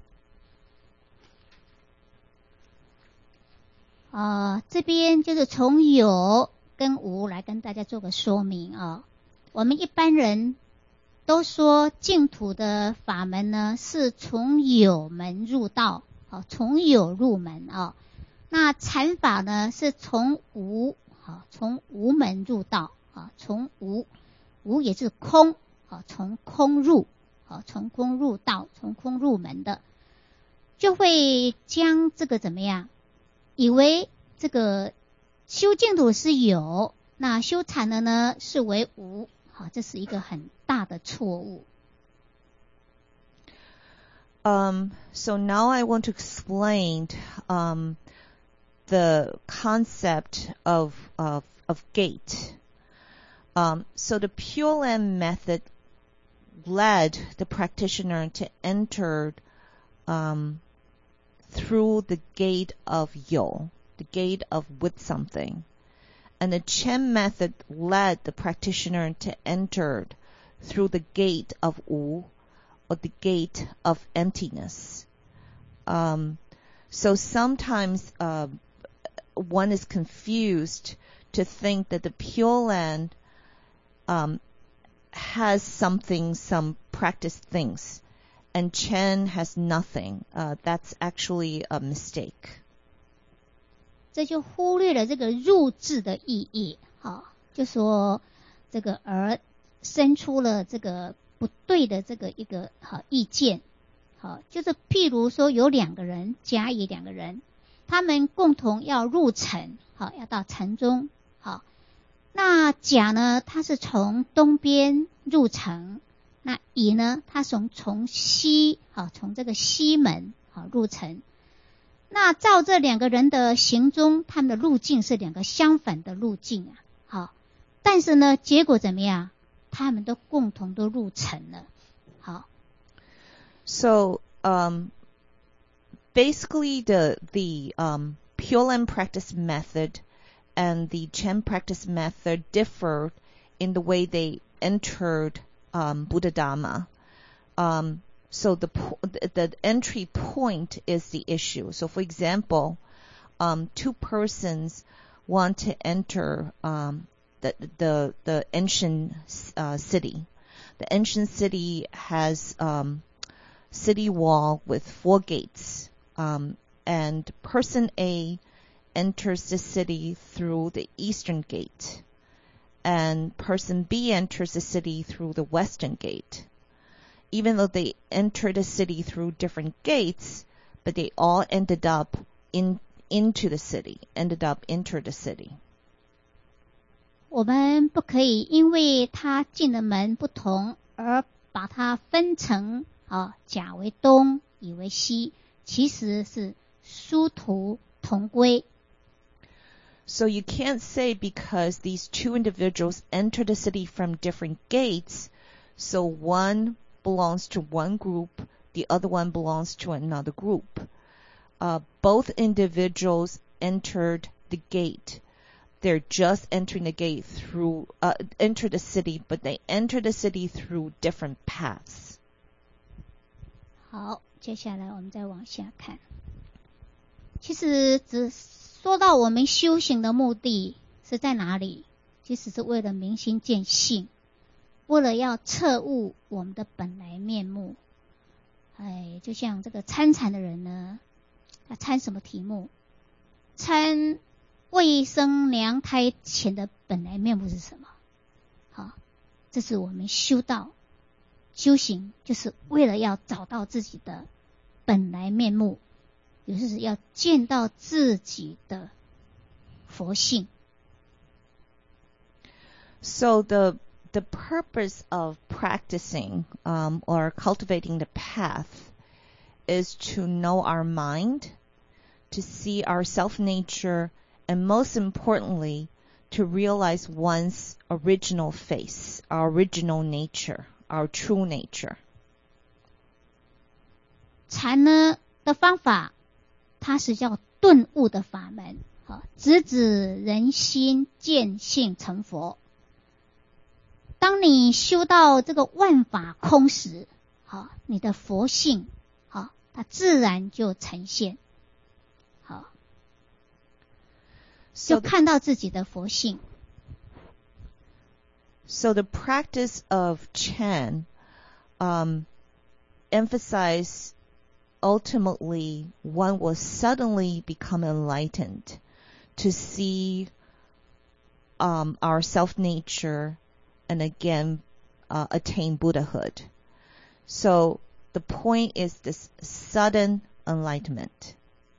啊，这边就是从有跟无来跟大家做个说明啊。我们一般人都说净土的法门呢，是从有门入道，好，从有入门啊。那禅法呢，是从无，好，从无门入道，啊，从无，无也是空，好，从空入，好，从空入道，从空入门的，就会将这个怎么样？以为这个修净土是有，那修禅的呢是为无，好，这是一个很大的错误。 Um, so now I want to explain um, the concept of of, of gate. Um, so the Pure Land method led the practitioner to enter um, through the gate of yo, the gate of with something. And the Chen method led the practitioner to enter through the gate of wu, or the gate of emptiness. Um, so sometimes uh, one is confused to think that the Pure Land um, has something, some practice things, and Chen has nothing. Uh, that's actually a mistake. 这就忽略了这个入字的意义，好，就说这个而生出了这个不对的这个一个好意见，好，就是譬如说有两个人，甲乙两个人，他们共同要入城，好，要到城中，好，那甲呢，他是从东边入城，那乙呢，他从从西，好，从这个西门好入城。那照这两个人的行踪，他们的路径是两个相反的路径啊，好，但是呢，结果怎么样？他们都共同都入城了，好。 So, um, basically the, the, um, Pure Land practice method and the Chen practice method differed in the way they entered, um, Buddha Dhamma. Um, So the, the entry point is the issue. So for example, um, two persons want to enter um, the, the, the ancient uh, city. The ancient city has um, city wall with four gates. Um, and person A enters the city through the eastern gate. And person B enters the city through the western gate. Even though they entered the city through different gates, but they all ended up in into the city, ended up enter the city. 我们不可以因为他进的门不同而把它分成啊，甲为东，乙为西，其实是殊途同归。 So you can't say because these two individuals enter the city from different gates, so one belongs to one group, the other one belongs to another group. Uh, both individuals entered the gate. They're just entering the gate through, uh, enter the city, but they enter the city through different paths. 好，接下来我们再往下看。其实只说到我们修行的目的是在哪里？其实是为了明心见性，为了要彻悟我们的本来面目。哎，就像这个参禅的人呢，他参什么题目？参未生娘胎前的本来面目是什么？好，这是我们修道修行，就是为了要找到自己的本来面目，也就是要见到自己的佛性。 So the the purpose of practicing um, or cultivating the path is to know our mind, to see our self-nature, and most importantly, to realize one's original face, our original nature, our true nature. 禅呢的方法，它是叫顿悟的法门，好，直指人心见性成佛。当你修到这个万法空时，好，你的佛性，好，它自然就呈现，好，就看到自己的佛性。 So the practice of Chan um, emphasize ultimately one will suddenly become enlightened to see um, our self-nature and again uh, attain Buddhahood. So the point is this sudden enlightenment.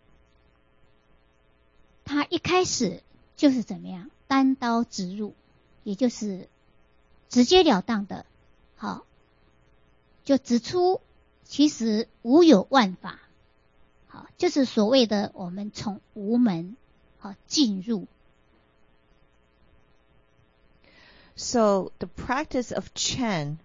他一开始就是怎么样，单刀直入，也就是直截了当的，好，就指出其实无有万法，好，就是所谓的我们从无门好进入。 So the practice of Chen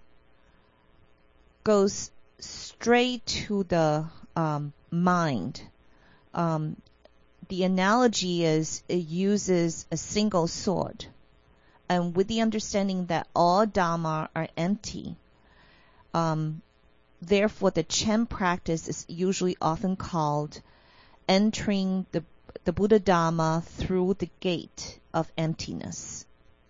goes straight to the um, mind. Um, the analogy is it uses a single sword. And with the understanding that all Dhamma are empty, um, therefore the Chen practice is usually often called entering the, the Buddha Dhamma through the gate of emptiness.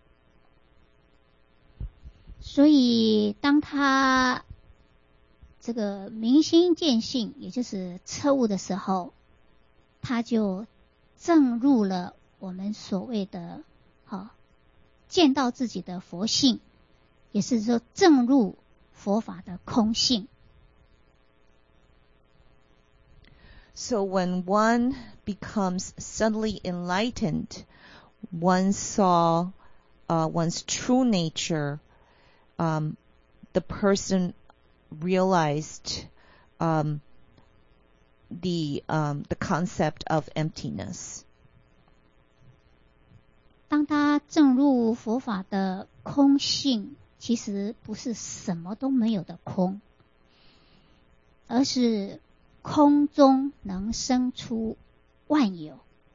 所以当他这个明心见性，也就是彻悟的时候，他就证入了我们所谓的好见到自己的佛性，也是说证入佛法的空性。 So when one becomes suddenly enlightened, one saw uh, one's true nature. Um, the person realized um, the um, the concept of emptiness. 当他证入佛法的空性，其实不是什么都没有的空，而是空中能生出万有。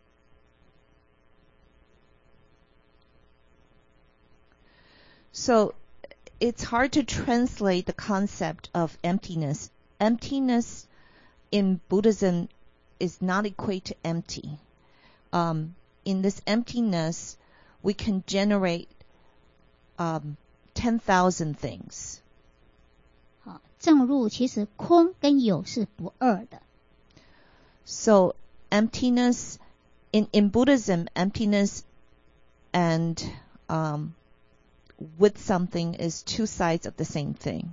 So it's hard to translate the concept of emptiness. Emptiness in Buddhism is not equate to empty. Um, in this emptiness, we can generate um, ten thousand things. 好，证入其实空跟有是不二的。 So emptiness in in Buddhism, emptiness and um, with something is two sides of the same thing.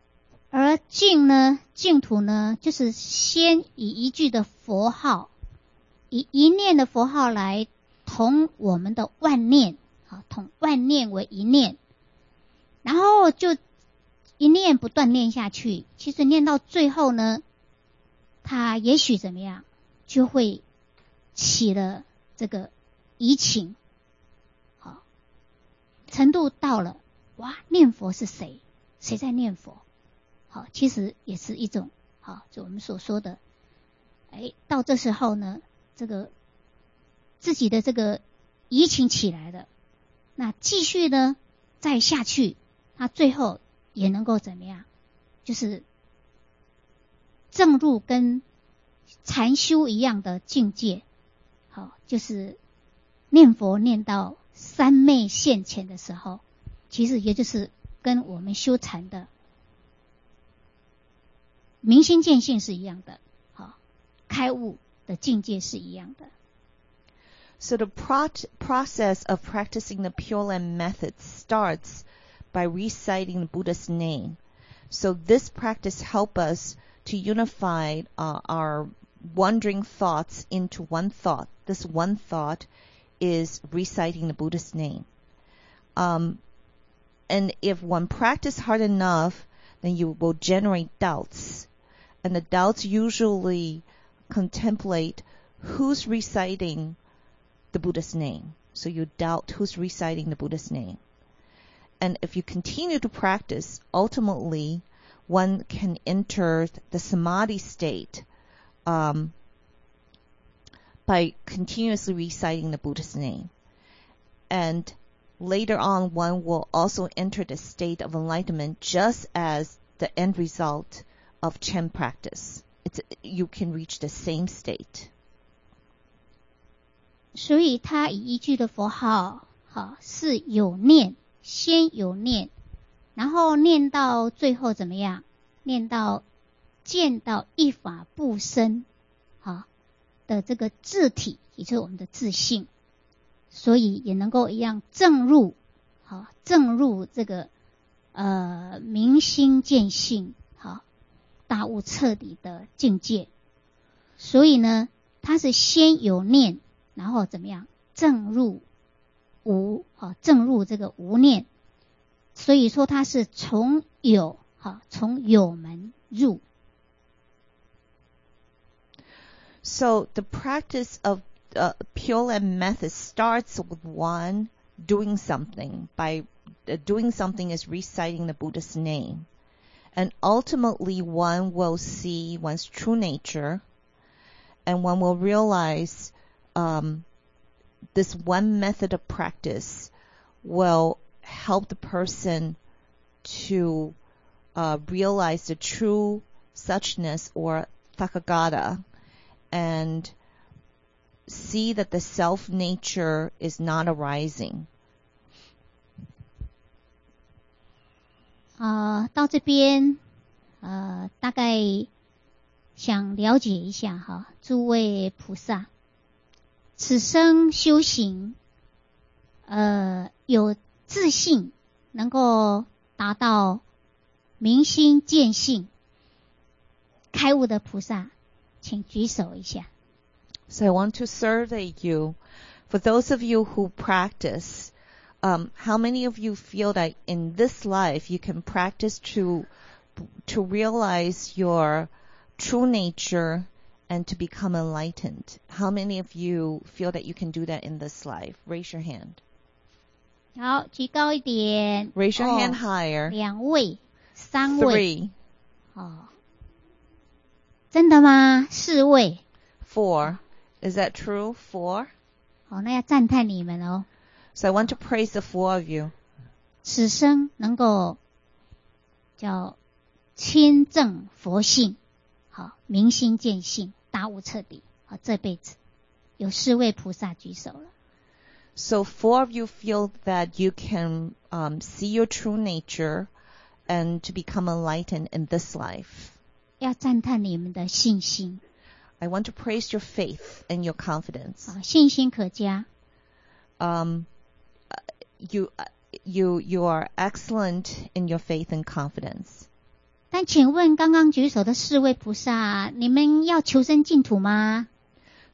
而净呢，净土呢，就是先以一句的佛号， 以一念的佛号来同我们的万念，好，同万念为一念，然后就一念不断念下去，其实念到最后呢，它也许怎么样，就会起了这个移情，好，程度到了，哇，念佛是谁？谁在念佛？好，其实也是一种，好，就我们所说的，哎，到这时候呢，这个自己的这个移情起来了，那继续呢再下去，他最后也能够怎么样？就是正入跟禅修一样的境界，好，就是念佛念到三昧现前的时候，其实也就是跟我们修禅的明心见性是一样的，好，开悟的境界是一样的。 So the pro- process of practicing the Pure Land method starts by reciting the Buddha's name. So this practice helps us to unify uh, our wandering thoughts into one thought. This one thought is reciting the Buddha's name. Um, and if one practice hard enough, then you will generate doubts. And the doubts usually contemplate who's reciting the Buddha's name. So you doubt who's reciting the Buddha's name. And if you continue to practice, ultimately one can enter the samadhi state um, by continuously reciting the Buddha's name. And later on, one will also enter the state of enlightenment just as the end result of Chen practice. It's, you can reach the same state. 所以他以一句的佛号，好，是有念，先有念，然后念到最后怎么样？念到见到一法不生，好的这个自体，也就是我们的自性，所以也能够一样正入，好，正入这个呃明心见性，好，大悟彻底的境界。所以呢，他是先有念。然后怎么样？正入无，好，正入这个无念，所以说它是从有，好，从有门入。 So the practice of uh, Pure Land method starts with one doing something. By uh, doing something is reciting the Buddha's name, and ultimately one will see one's true nature, and one will realize. Um, this one method of practice will help the person to uh, realize the true suchness or Tathagata and see that the self nature is not arising. 呃，到这边，呃，大概想了解一下哈，诸位菩萨。此生修行，呃，有自信，能够达到明心见性、开悟的菩萨，请举手一下。 So I want to survey you. For those of you who practice, um, how many of you feel that in this life you can practice to to realize your true nature? And to become enlightened. How many of you feel that you can do that in this life? Raise your hand. 好，举高一点。 Raise your hand 哦 higher. 两位，三位。 Three. 哦，真的吗？四位。 Four. Is that true? Four. 好，那要赞叹你们哦。 So I want to praise the four of you. 此生能够叫亲证佛性，好，明心见性，大悟彻底。好，这辈子有四位菩萨举手了。 So four of you feel that you can um, see your true nature and to become enlightened in this life. 要赞叹你们的信心。 I want to praise your faith and your confidence. 好，信心可嘉。 Um, you, you, you are excellent in your faith and confidence. 但请问刚刚举手的四位菩萨，你们要求生净土吗？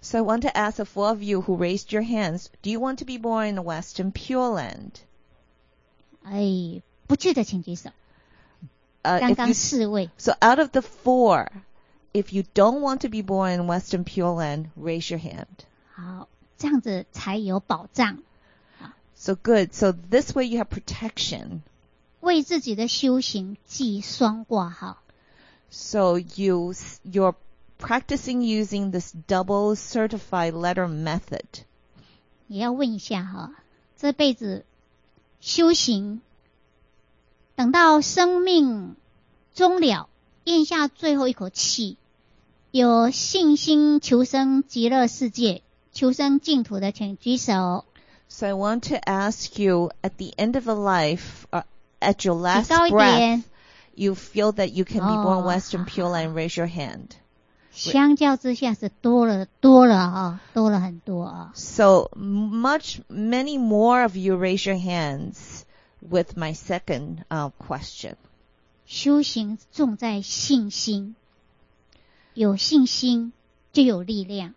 So I want to ask the four of you who raised your hands, do you want to be born in the Western Pure Land? 哎，不去的请举手。 Uh, 刚 if 刚 you, 四位， so out of the four, if you don't want to be born in Western Pure Land, raise your hand. 好，这样子才有保障， So good. So this way you have protection. 为自己的修行记双挂号。 So you, you're practicing using this double certified letter method. 也要问一下哈，这辈子修行，等到生命终了，咽下最后一口气，有信心求生极乐世界、求生净土的，请举手。 So I want to ask you, at the end of a life, uh, at your 举 last 高一 breath, 点， you feel that you can be born Oh. Western Pure Land, raise your hand. 相较之下是多了多了啊，多了很多啊。 So much, many more of you raise your hands with my second uh, question. 修行重在信心，有信心就有力量。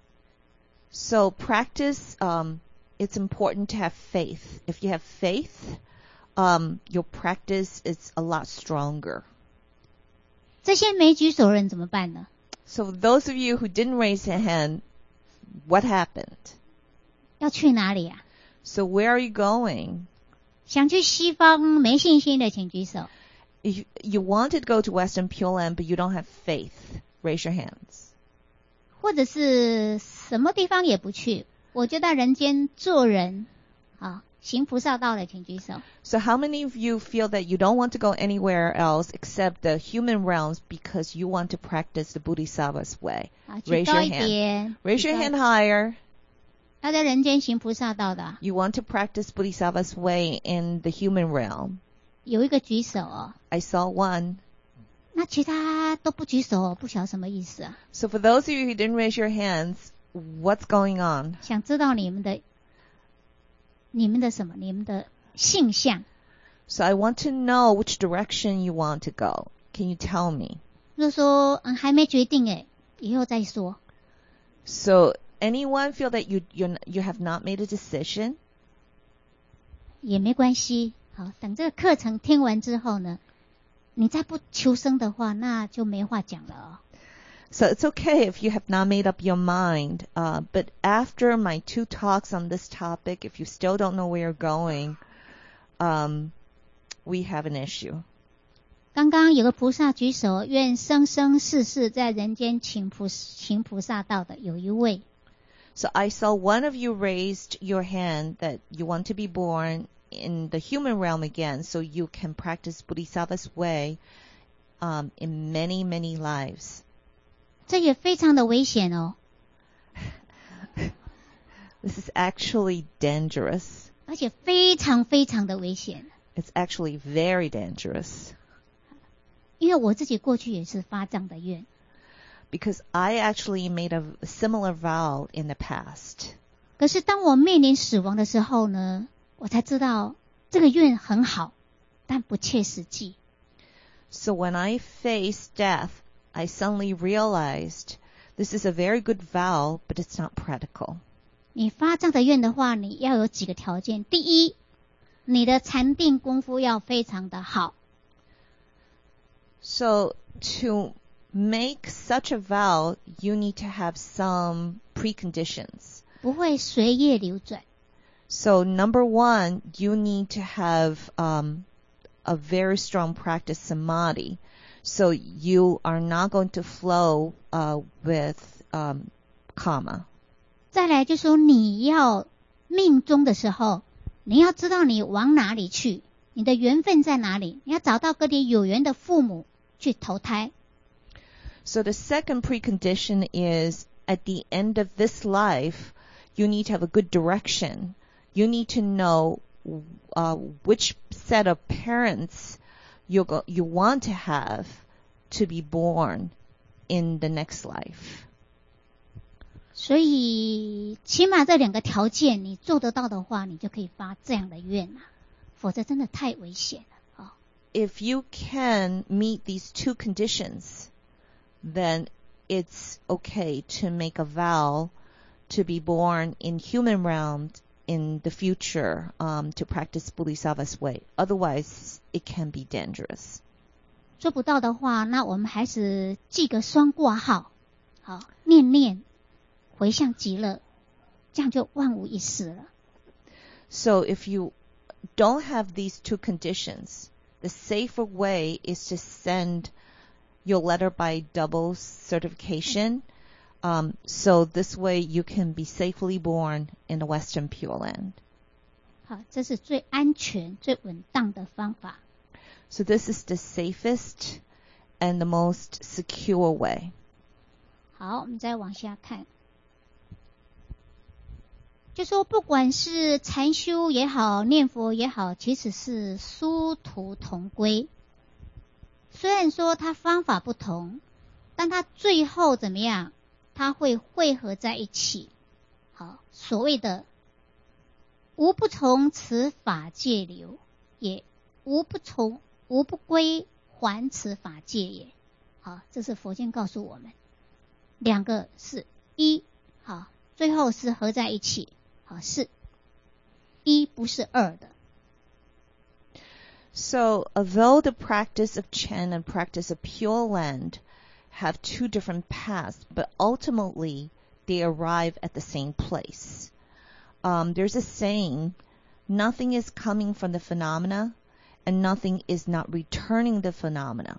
So practice, um, it's important to have faith. If you have faith, um, your practice is a lot stronger. 这些没举手的人怎么办呢？ So those of you who didn't raise your hand, what happened? 要去哪里啊？ So where are you going? 想去西方没信心的，请举手。 If you wanted to go to Western Pure Land, but you don't have faith, raise your hands. 或者是什么地方也不去，我就在人间做人，啊，行菩萨道的，请举手。 So how many of you feel that you don't want to go anywhere else except the human realms because you want to practice the Bodhisattva's way? 啊，举 Raise 高 your 一 hand. 点。 Raise 举 your 高 hand higher. 要在人间行菩萨道的啊， You want to practice Bodhisattva's way in the human realm. 有一个举手哦。 I saw one. 那其他都不举手哦，不晓得什么意思啊？ So for those of you who didn't raise your hands, what's going on? 想知道你们的、你们的什么？你们的性向。 So I want to know which direction you want to go. Can you tell me? 就说嗯还没决定诶，以后再说。 So anyone feel that you you you have not made a decision? 也没关系，好，等这个课程听完之后呢，你再不求生的话，那就没话讲了哦。 So it's okay if you have not made up your mind. Uh, but after my two talks on this topic, if you still don't know where you're going, um, we have an issue. 刚刚有个菩萨举手，愿生生世世在人间行菩行菩萨道的有一位。 So I saw one of you raised your hand that you want to be born in the human realm again so you can practice Bodhisattva's way um, in many, many lives. 这也非常的危险哦， This is actually dangerous. 而且非常非常的危险。 It's actually very dangerous 因为我自己过去也是发这样的愿， because I actually made a similar vow in the past. 可是当我面临死亡的时候呢，我才知道这个愿很好，但不切实际。 So when I faced death, I suddenly realized this is a very good vow, but it's not practical. 你发这样的愿的话，你要有几个条件。第一，你的禅定功夫要非常的好。 So to make such a vow, you need to have some preconditions. 不会随业流转。 So number one, you need to have um, a very strong practice samadhi. So you are not going to flow uh, with um, karma. 再来就说你要命中的时候，你要知道你往哪里去，你的缘分在哪里，你要找到跟你有缘的父母去投胎。 So the second precondition is at the end of this life, you need to have a good direction. You need to know uh, which set of parents you go, you want to have to be born in the next life. 所以起码这两个条件你做得到的话，你就可以发这样的愿啊，否则真的太危险了啊。 If you can meet these two conditions, then it's okay to make a vow to be born in human realm in the future um, to practice Bodhisattva's way. Otherwise, it can be dangerous. 做不到的话，那我们还是记个双挂号，好，念念回向极乐，这样就万无一失了。 So if you don't have these two conditions, the safer way is to send your letter by double certification. Um, so this way you can be safely born in the Western Pure Land. 好，这是最安全、最稳当的方法。 So this is the safest and the most secure way. 好，我们再往下看，就说不管是禅修也好，念佛也好，其实是殊途同归。虽然说它方法不同，但它最后怎么样？它会汇合在一起。好，所谓的无不从此法界流，也无不从无不归还此法界也。好，这是佛经告诉我们，两个是一，好，最后是合在一起，好，是一不是二的。 So although the practice of Chen and practice of Pure Land have two different paths, but ultimately they arrive at the same place. Um, there's a saying, nothing is coming from the phenomena and nothing is not returning the phenomena.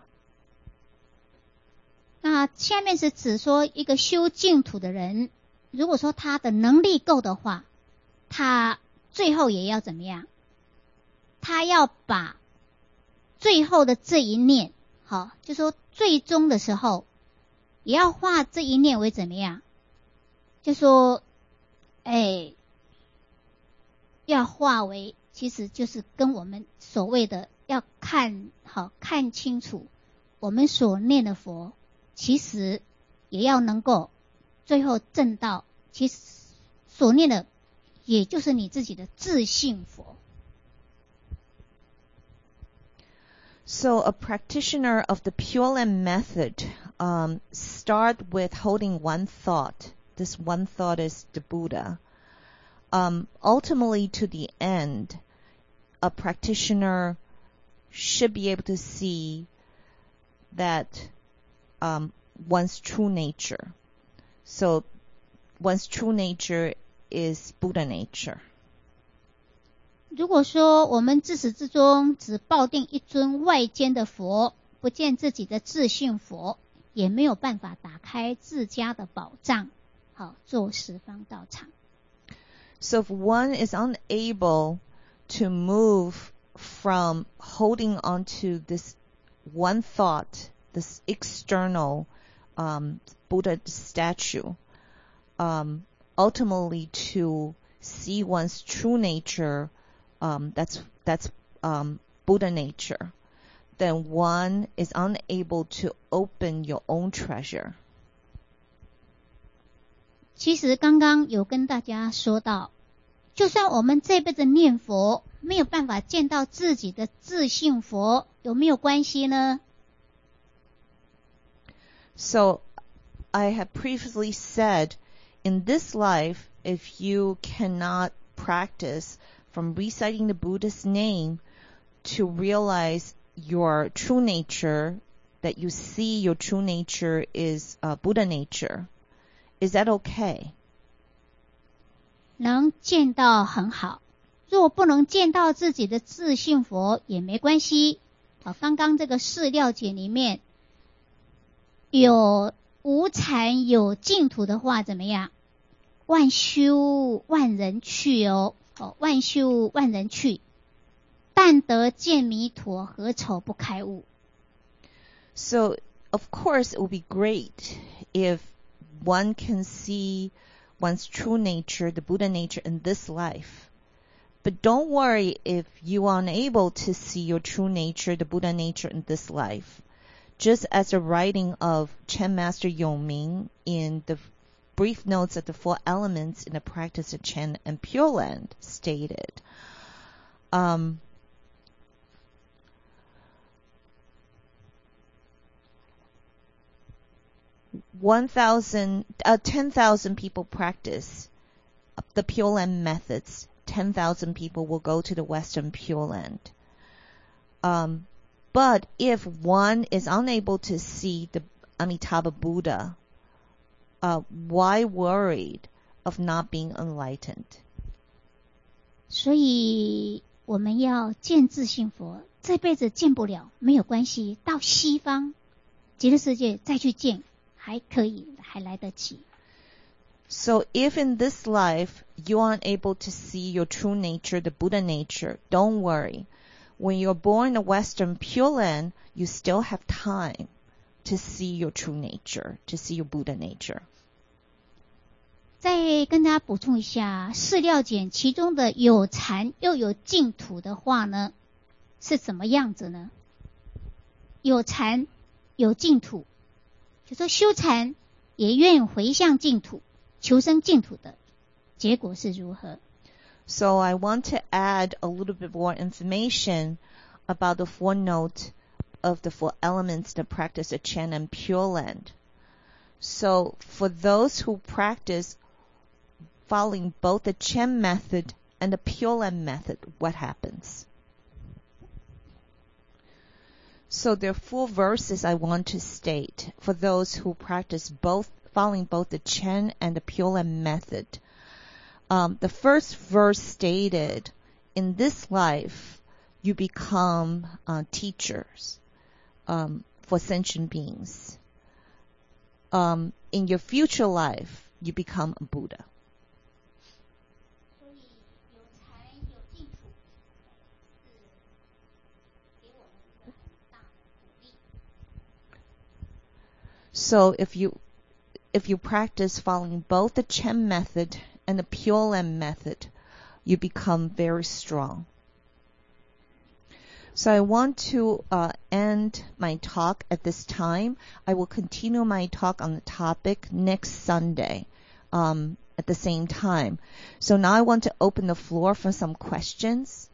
那下面是指说一个修净土的人，如果说他的能力够的话，他最后也要怎么样？他要把最后的这一念，好，就说最终的时候，也要化这一念为怎么样？就说，哎，要化为，其实就是跟我们所谓的要看好看清楚，我们所念的佛，其实也要能够最后证到，其实所念的也就是你自己的自性佛。 So a practitioner of the Pure Land method um, start with holding one thought. This one thought is the Buddha. Um, ultimately, to the end, a practitioner should be able to see that um, one's true nature. So one's true nature is Buddha nature. 如果说我们自始至终只抱定一尊外间的佛，不见自己的自性佛，也没有办法打开自家的宝藏，好做十方道场。 So if one is unable to move from holding onto this one thought, this external um, Buddha statue, um, ultimately to see one's true nature, um, that's that's um, Buddha nature, then one is unable to open your own treasure. 其实刚刚有跟大家说到，就算我们这辈子念佛没有办法见到自己的自性佛，有没有关系呢？ So I have previously said, in this life, if you cannot practice from reciting the Buddha's name to realize your true nature, that you see your true nature is uh, Buddha nature, is that okay? 能见到很好，若不能见到自己的自性佛也没关系。好，刚刚这个释料解里面有无禅有净土的话怎么样？万修万人去哦，哦，万修万人去，但得见弥陀，何愁不开悟？ So, of course, it would be great if one can see one's true nature, the Buddha nature, in this life. But don't worry if you are unable to see your true nature, the Buddha nature, in this life. Just as the writing of Chen Master Yongming in the brief notes of the four elements in the practice of Chen and Pure Land stated. Um, one thousand, uh, ten thousand people practice the Pure Land methods, ten thousand people will go to the Western Pure Land. Um, but if one is unable to see the Amitabha Buddha, uh, why worried of not being enlightened? 所以我们要见自性佛，这辈子见不了没有关系，到西方极乐世界再去见还可以，还来得及。 So if in this life you aren't able to see your true nature, the Buddha nature, don't worry. When you're born in the Western Pure Land, you still have time to see your true nature, to see your Buddha nature. 再跟大家补充一下，释料简其中的有禅又有净土的话呢，是什么样子呢？有禅有净土，就说修禅也愿回向净土，求生净土的结果是如何？ So I want to add a little bit more information about the four note of the four elements that practice the Chen and Pure Land. So for those who practice following both the Chen method and the Pure Land method, what happens? So there are four verses I want to state for those who practice both, following both the Chen and the Pure Land method. Um, the first verse stated, in this life, you become uh, teachers um, for sentient beings. Um, in your future life, you become a Buddha. So if you if you practice following both the Chen method and the Pure Land method, you become very strong. So I want to uh, end my talk at this time. I will continue my talk on the topic next Sunday um, at the same time. So now I want to open the floor for some questions.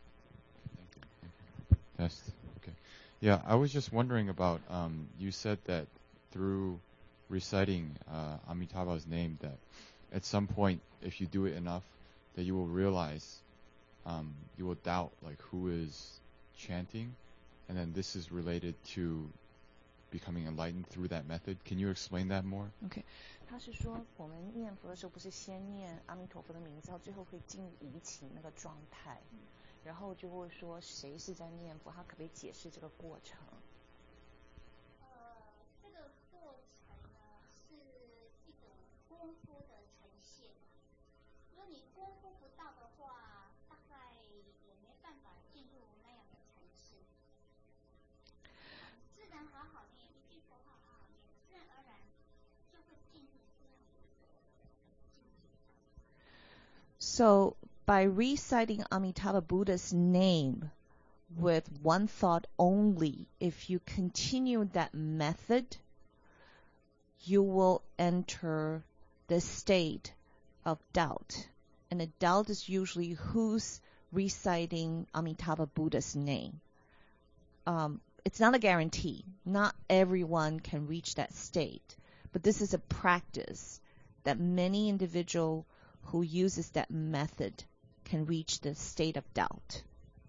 Yes. Okay. Yeah, I was just wondering about, um, you said that through reciting uh, Amitabha's name, that at some point, if you do it enough, that you will realize, um, you will doubt, like, who is chanting, and then this is related to becoming enlightened through that method. Can you explain that more? Okay. 他是说，我们念佛的时候，不是先念阿弥陀佛的名字，然后最后会进无情那个状态，然后就会说谁是在念佛，他可不可以解释这个过程？So by reciting Amitabha Buddha's name with one thought only, if you continue that method, you will enter the state of doubt. And the doubt is usually who's reciting Amitabha Buddha's name. Um, it's not a guarantee. Not everyone can reach that state. But this is a practice that many individuals who uses that method can reach the state of doubt.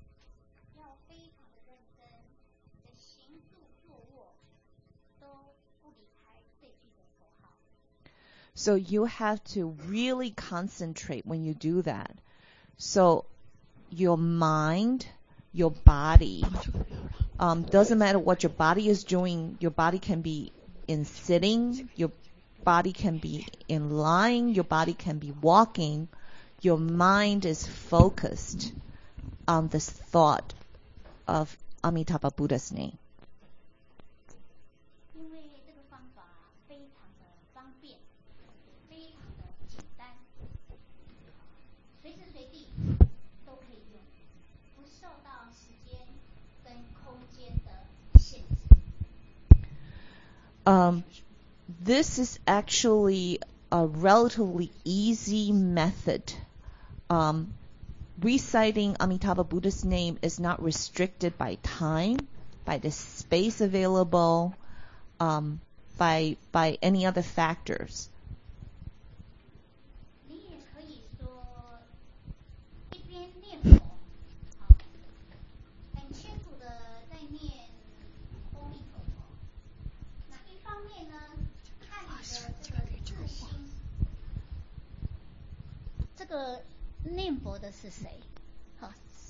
So you have to really concentrate when you do that. So your mind, your body, um, doesn't matter what your body is doing. Your body can be in sitting, your body can be in lying, your body can be walking. Your mind is focused on this thought of Amitabha Buddha's name. Um, this is actually a relatively easy method. Um, reciting Amitabha Buddha's name is not restricted by time, by the space available. Um, by by any other factors. 你也可以说一边念佛，好，很清楚的在念阿弥陀佛。那一方面呢，看你的这个自心，这个念佛的是谁？好。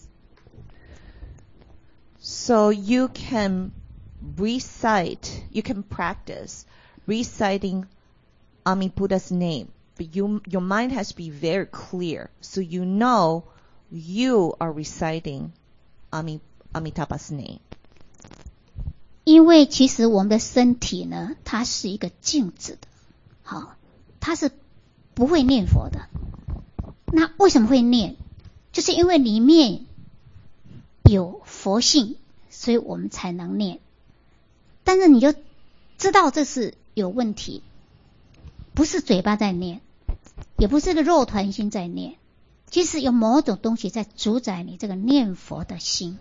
So you can recite, you can practice reciting Amitabha's name, but you, your mind has to be very clear, so you know you are reciting Ami, Amitabha's name. 因为其实我们的身体呢，它是一个静止的，好，它是不会念佛的。那为什么会念？就是因为里面有佛性，所以我们才能念。但是你就知道这是有问题，不是嘴巴在念，也不是个肉团心在念，其实有某种东西在主宰你这个念佛的心。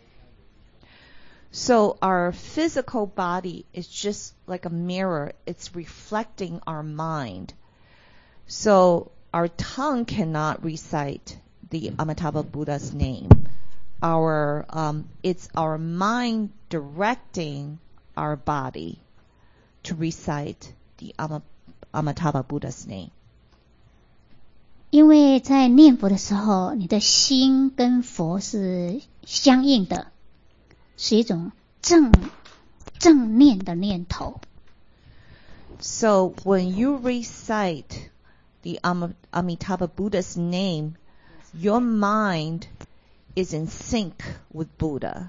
So our physical body is just like a mirror. It's reflecting our mind. So our tongue cannot recite the Amitabha Buddha's name. Our, um, it's our mind directing our body to recite the Am- Amitabha Buddha's name. 因为在念佛的时候，你的心跟佛是相应的，是一种正正念的念头。 So when you recite the Am- Amitabha Buddha's name, your mind is in sync with Buddha.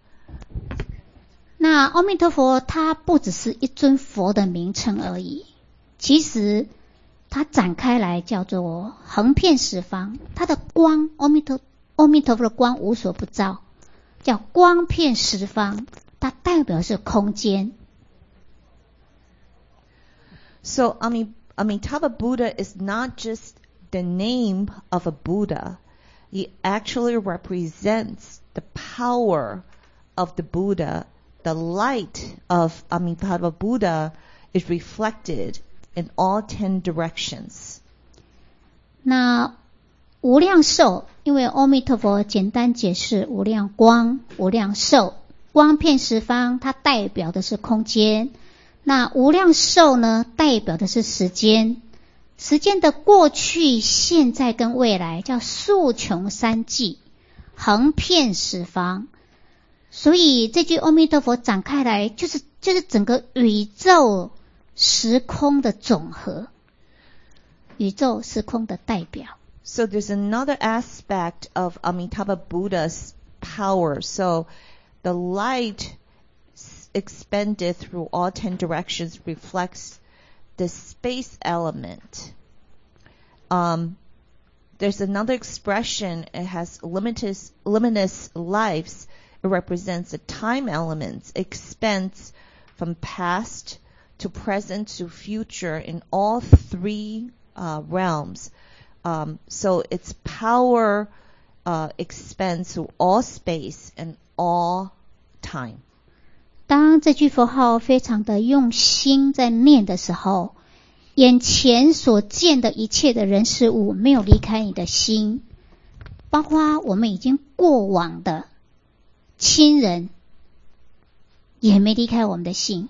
那阿弥陀佛它不只是一尊佛的名称而已，其实它展开来叫做横遍十方，它的光，阿弥陀阿弥陀佛的光无所不照，叫光遍十方，它代表是空间。 So Ami- Amitabha Buddha is not just the name of a Buddha. It actually represents the power of the Buddha. The light of Amitabha Buddha is reflected in all ten directions. 那无量寿，因为阿弥陀佛简单解释无量光、无量寿，光遍十方，它代表的是空间。那无量寿呢，代表的是时间，时间的过去、现在跟未来，叫数穷三际，横遍十方。所以这句阿弥陀佛展开来，就是就是整个宇宙时空的总和，宇宙时空的代表。 So there's another aspect of Amitabha Buddha's power. So the light expended through all ten directions reflects the space element. Um, there's another expression. It has limitless, limitless lives. It represents the time elements, expands from past to present to future in all three uh, realms. Um, so its power uh, expands to all space and all time. 当这句佛号非常的用心在念的时候，眼前所见的一切的人事物没有离开你的心，包括我们已经过往的亲人也没离开我们的心。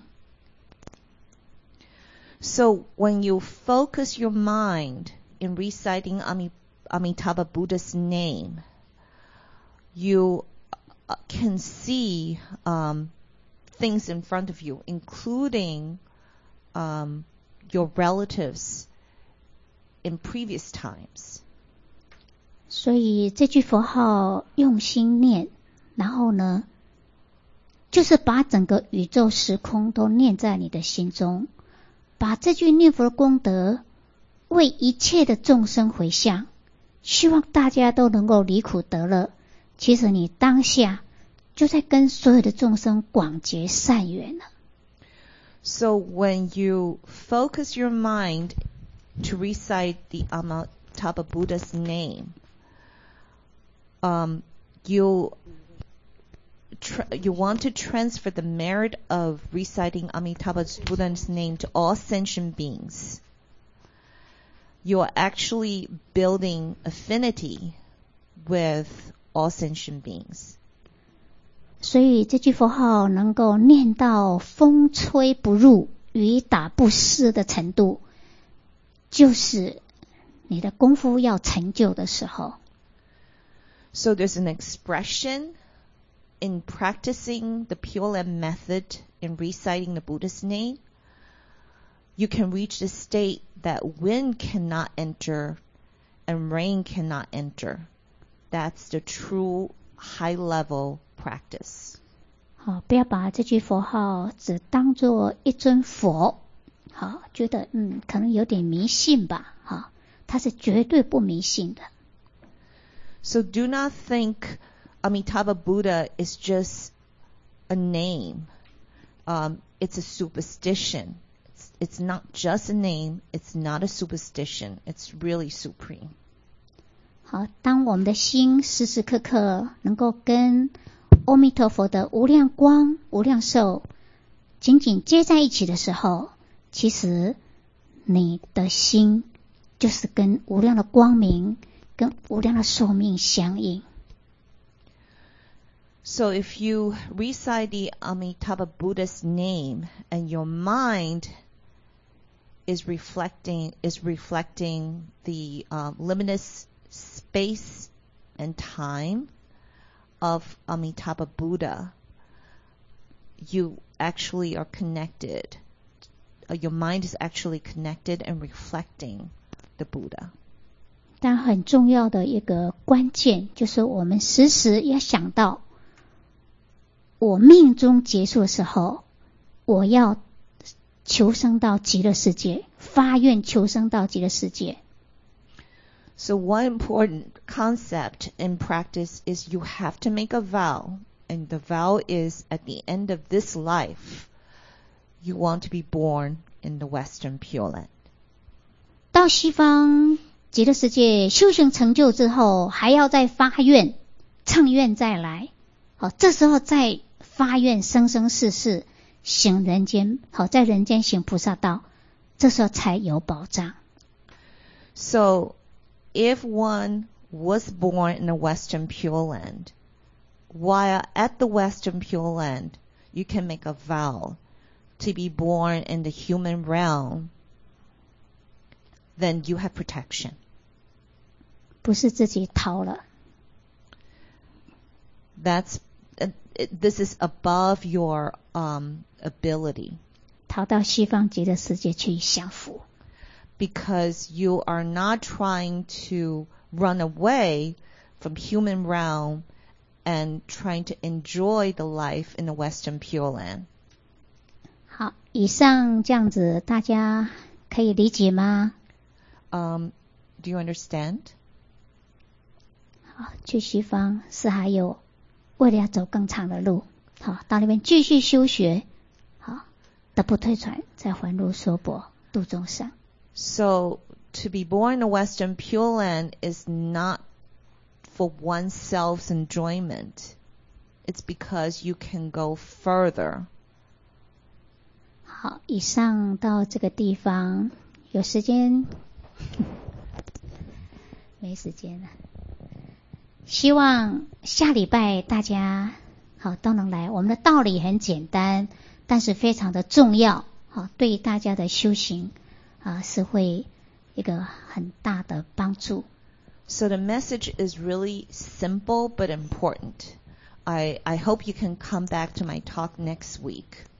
So when you focus your mind in reciting Ami- Amitabha Buddha's name, you can see um, things in front of you, including um, your relatives in previous times. 所以这句佛号用心念，然后呢，就是把整个宇宙时空都念在你的心中，把这句念佛的功德为一切的众生回向，希望大家都能够离苦得乐。其实你当下就在跟所有的众生广结善缘了。 So when you focus your mind to recite the Amitabha Buddha's name, um, you tr- you want to transfer the merit of reciting Amitabha Buddha's name to all sentient beings, you are actually building affinity with all sentient beings. 所以这句佛号能够念到风吹不入、雨打不湿的程度，就是你的功夫要成就的时候。 So there's an expression in practicing the Pure Land method in reciting the Buddha's name. You can reach the state that wind cannot enter and rain cannot enter. That's the true high-level practice. 好，不要把这句佛号只当作一尊佛，好，觉得嗯可能有点迷信吧，好，它是绝对不迷信的。 So do not think Amitabha Buddha is just a name. Um, it's a superstition. It's, it's not just a name. It's not a superstition. It's really supreme. 好，当我们的心时时刻刻能够跟阿弥陀佛的无量光、无量寿紧紧接在一起的时候，其实你的心就是跟无量的光明、跟无量的寿命相应。 So if you recite the Amitabha Buddha's name and your mind is reflecting is reflecting the um, limitless space and time of Amitabha Buddha, you actually are connected. Uh, your mind is actually connected and reflecting the Buddha. 但很重要的一个关键就是我们时时要想到，我命中结束的时候，我要求生到极乐世界，发愿求生到极乐世界。 So one important concept in practice is you have to make a vow, and the vow is at the end of this life, you want to be born in the Western Pure Land. 到西方极乐世界修行成就之后，还要再发愿，乘愿再来。好，这时候再发愿生生世世行人间，好，在人间行菩萨道，这时候才有保障。 So if one was born in the Western Pure Land, while at the Western Pure Land, you can make a vow to be born in the human realm, then you have protection. 不是自己逃了。 That's uh, it, this is above your um, ability. 逃到西方极乐世界去享福。 Because you are not trying to run away from human realm and trying to enjoy the life in the Western Pure Land. 好，以上这样子大家可以理解吗？ Um, do you understand? 好，去西方是还有为了要走更长的路，好，到那边继续修学，好，得不退转，再还入娑婆度众生。 So to be born in the Western Pure Land is not for oneself's enjoyment. It's because you can go further. 好，以上到这个地方，有时间没时间了。希望下礼拜大家好都能来。我们的道理很简单，但是非常的重要，好，对大家的修行啊是会一个很大的帮助。 So the message is really simple but important. I, I hope you can come back to my talk next week.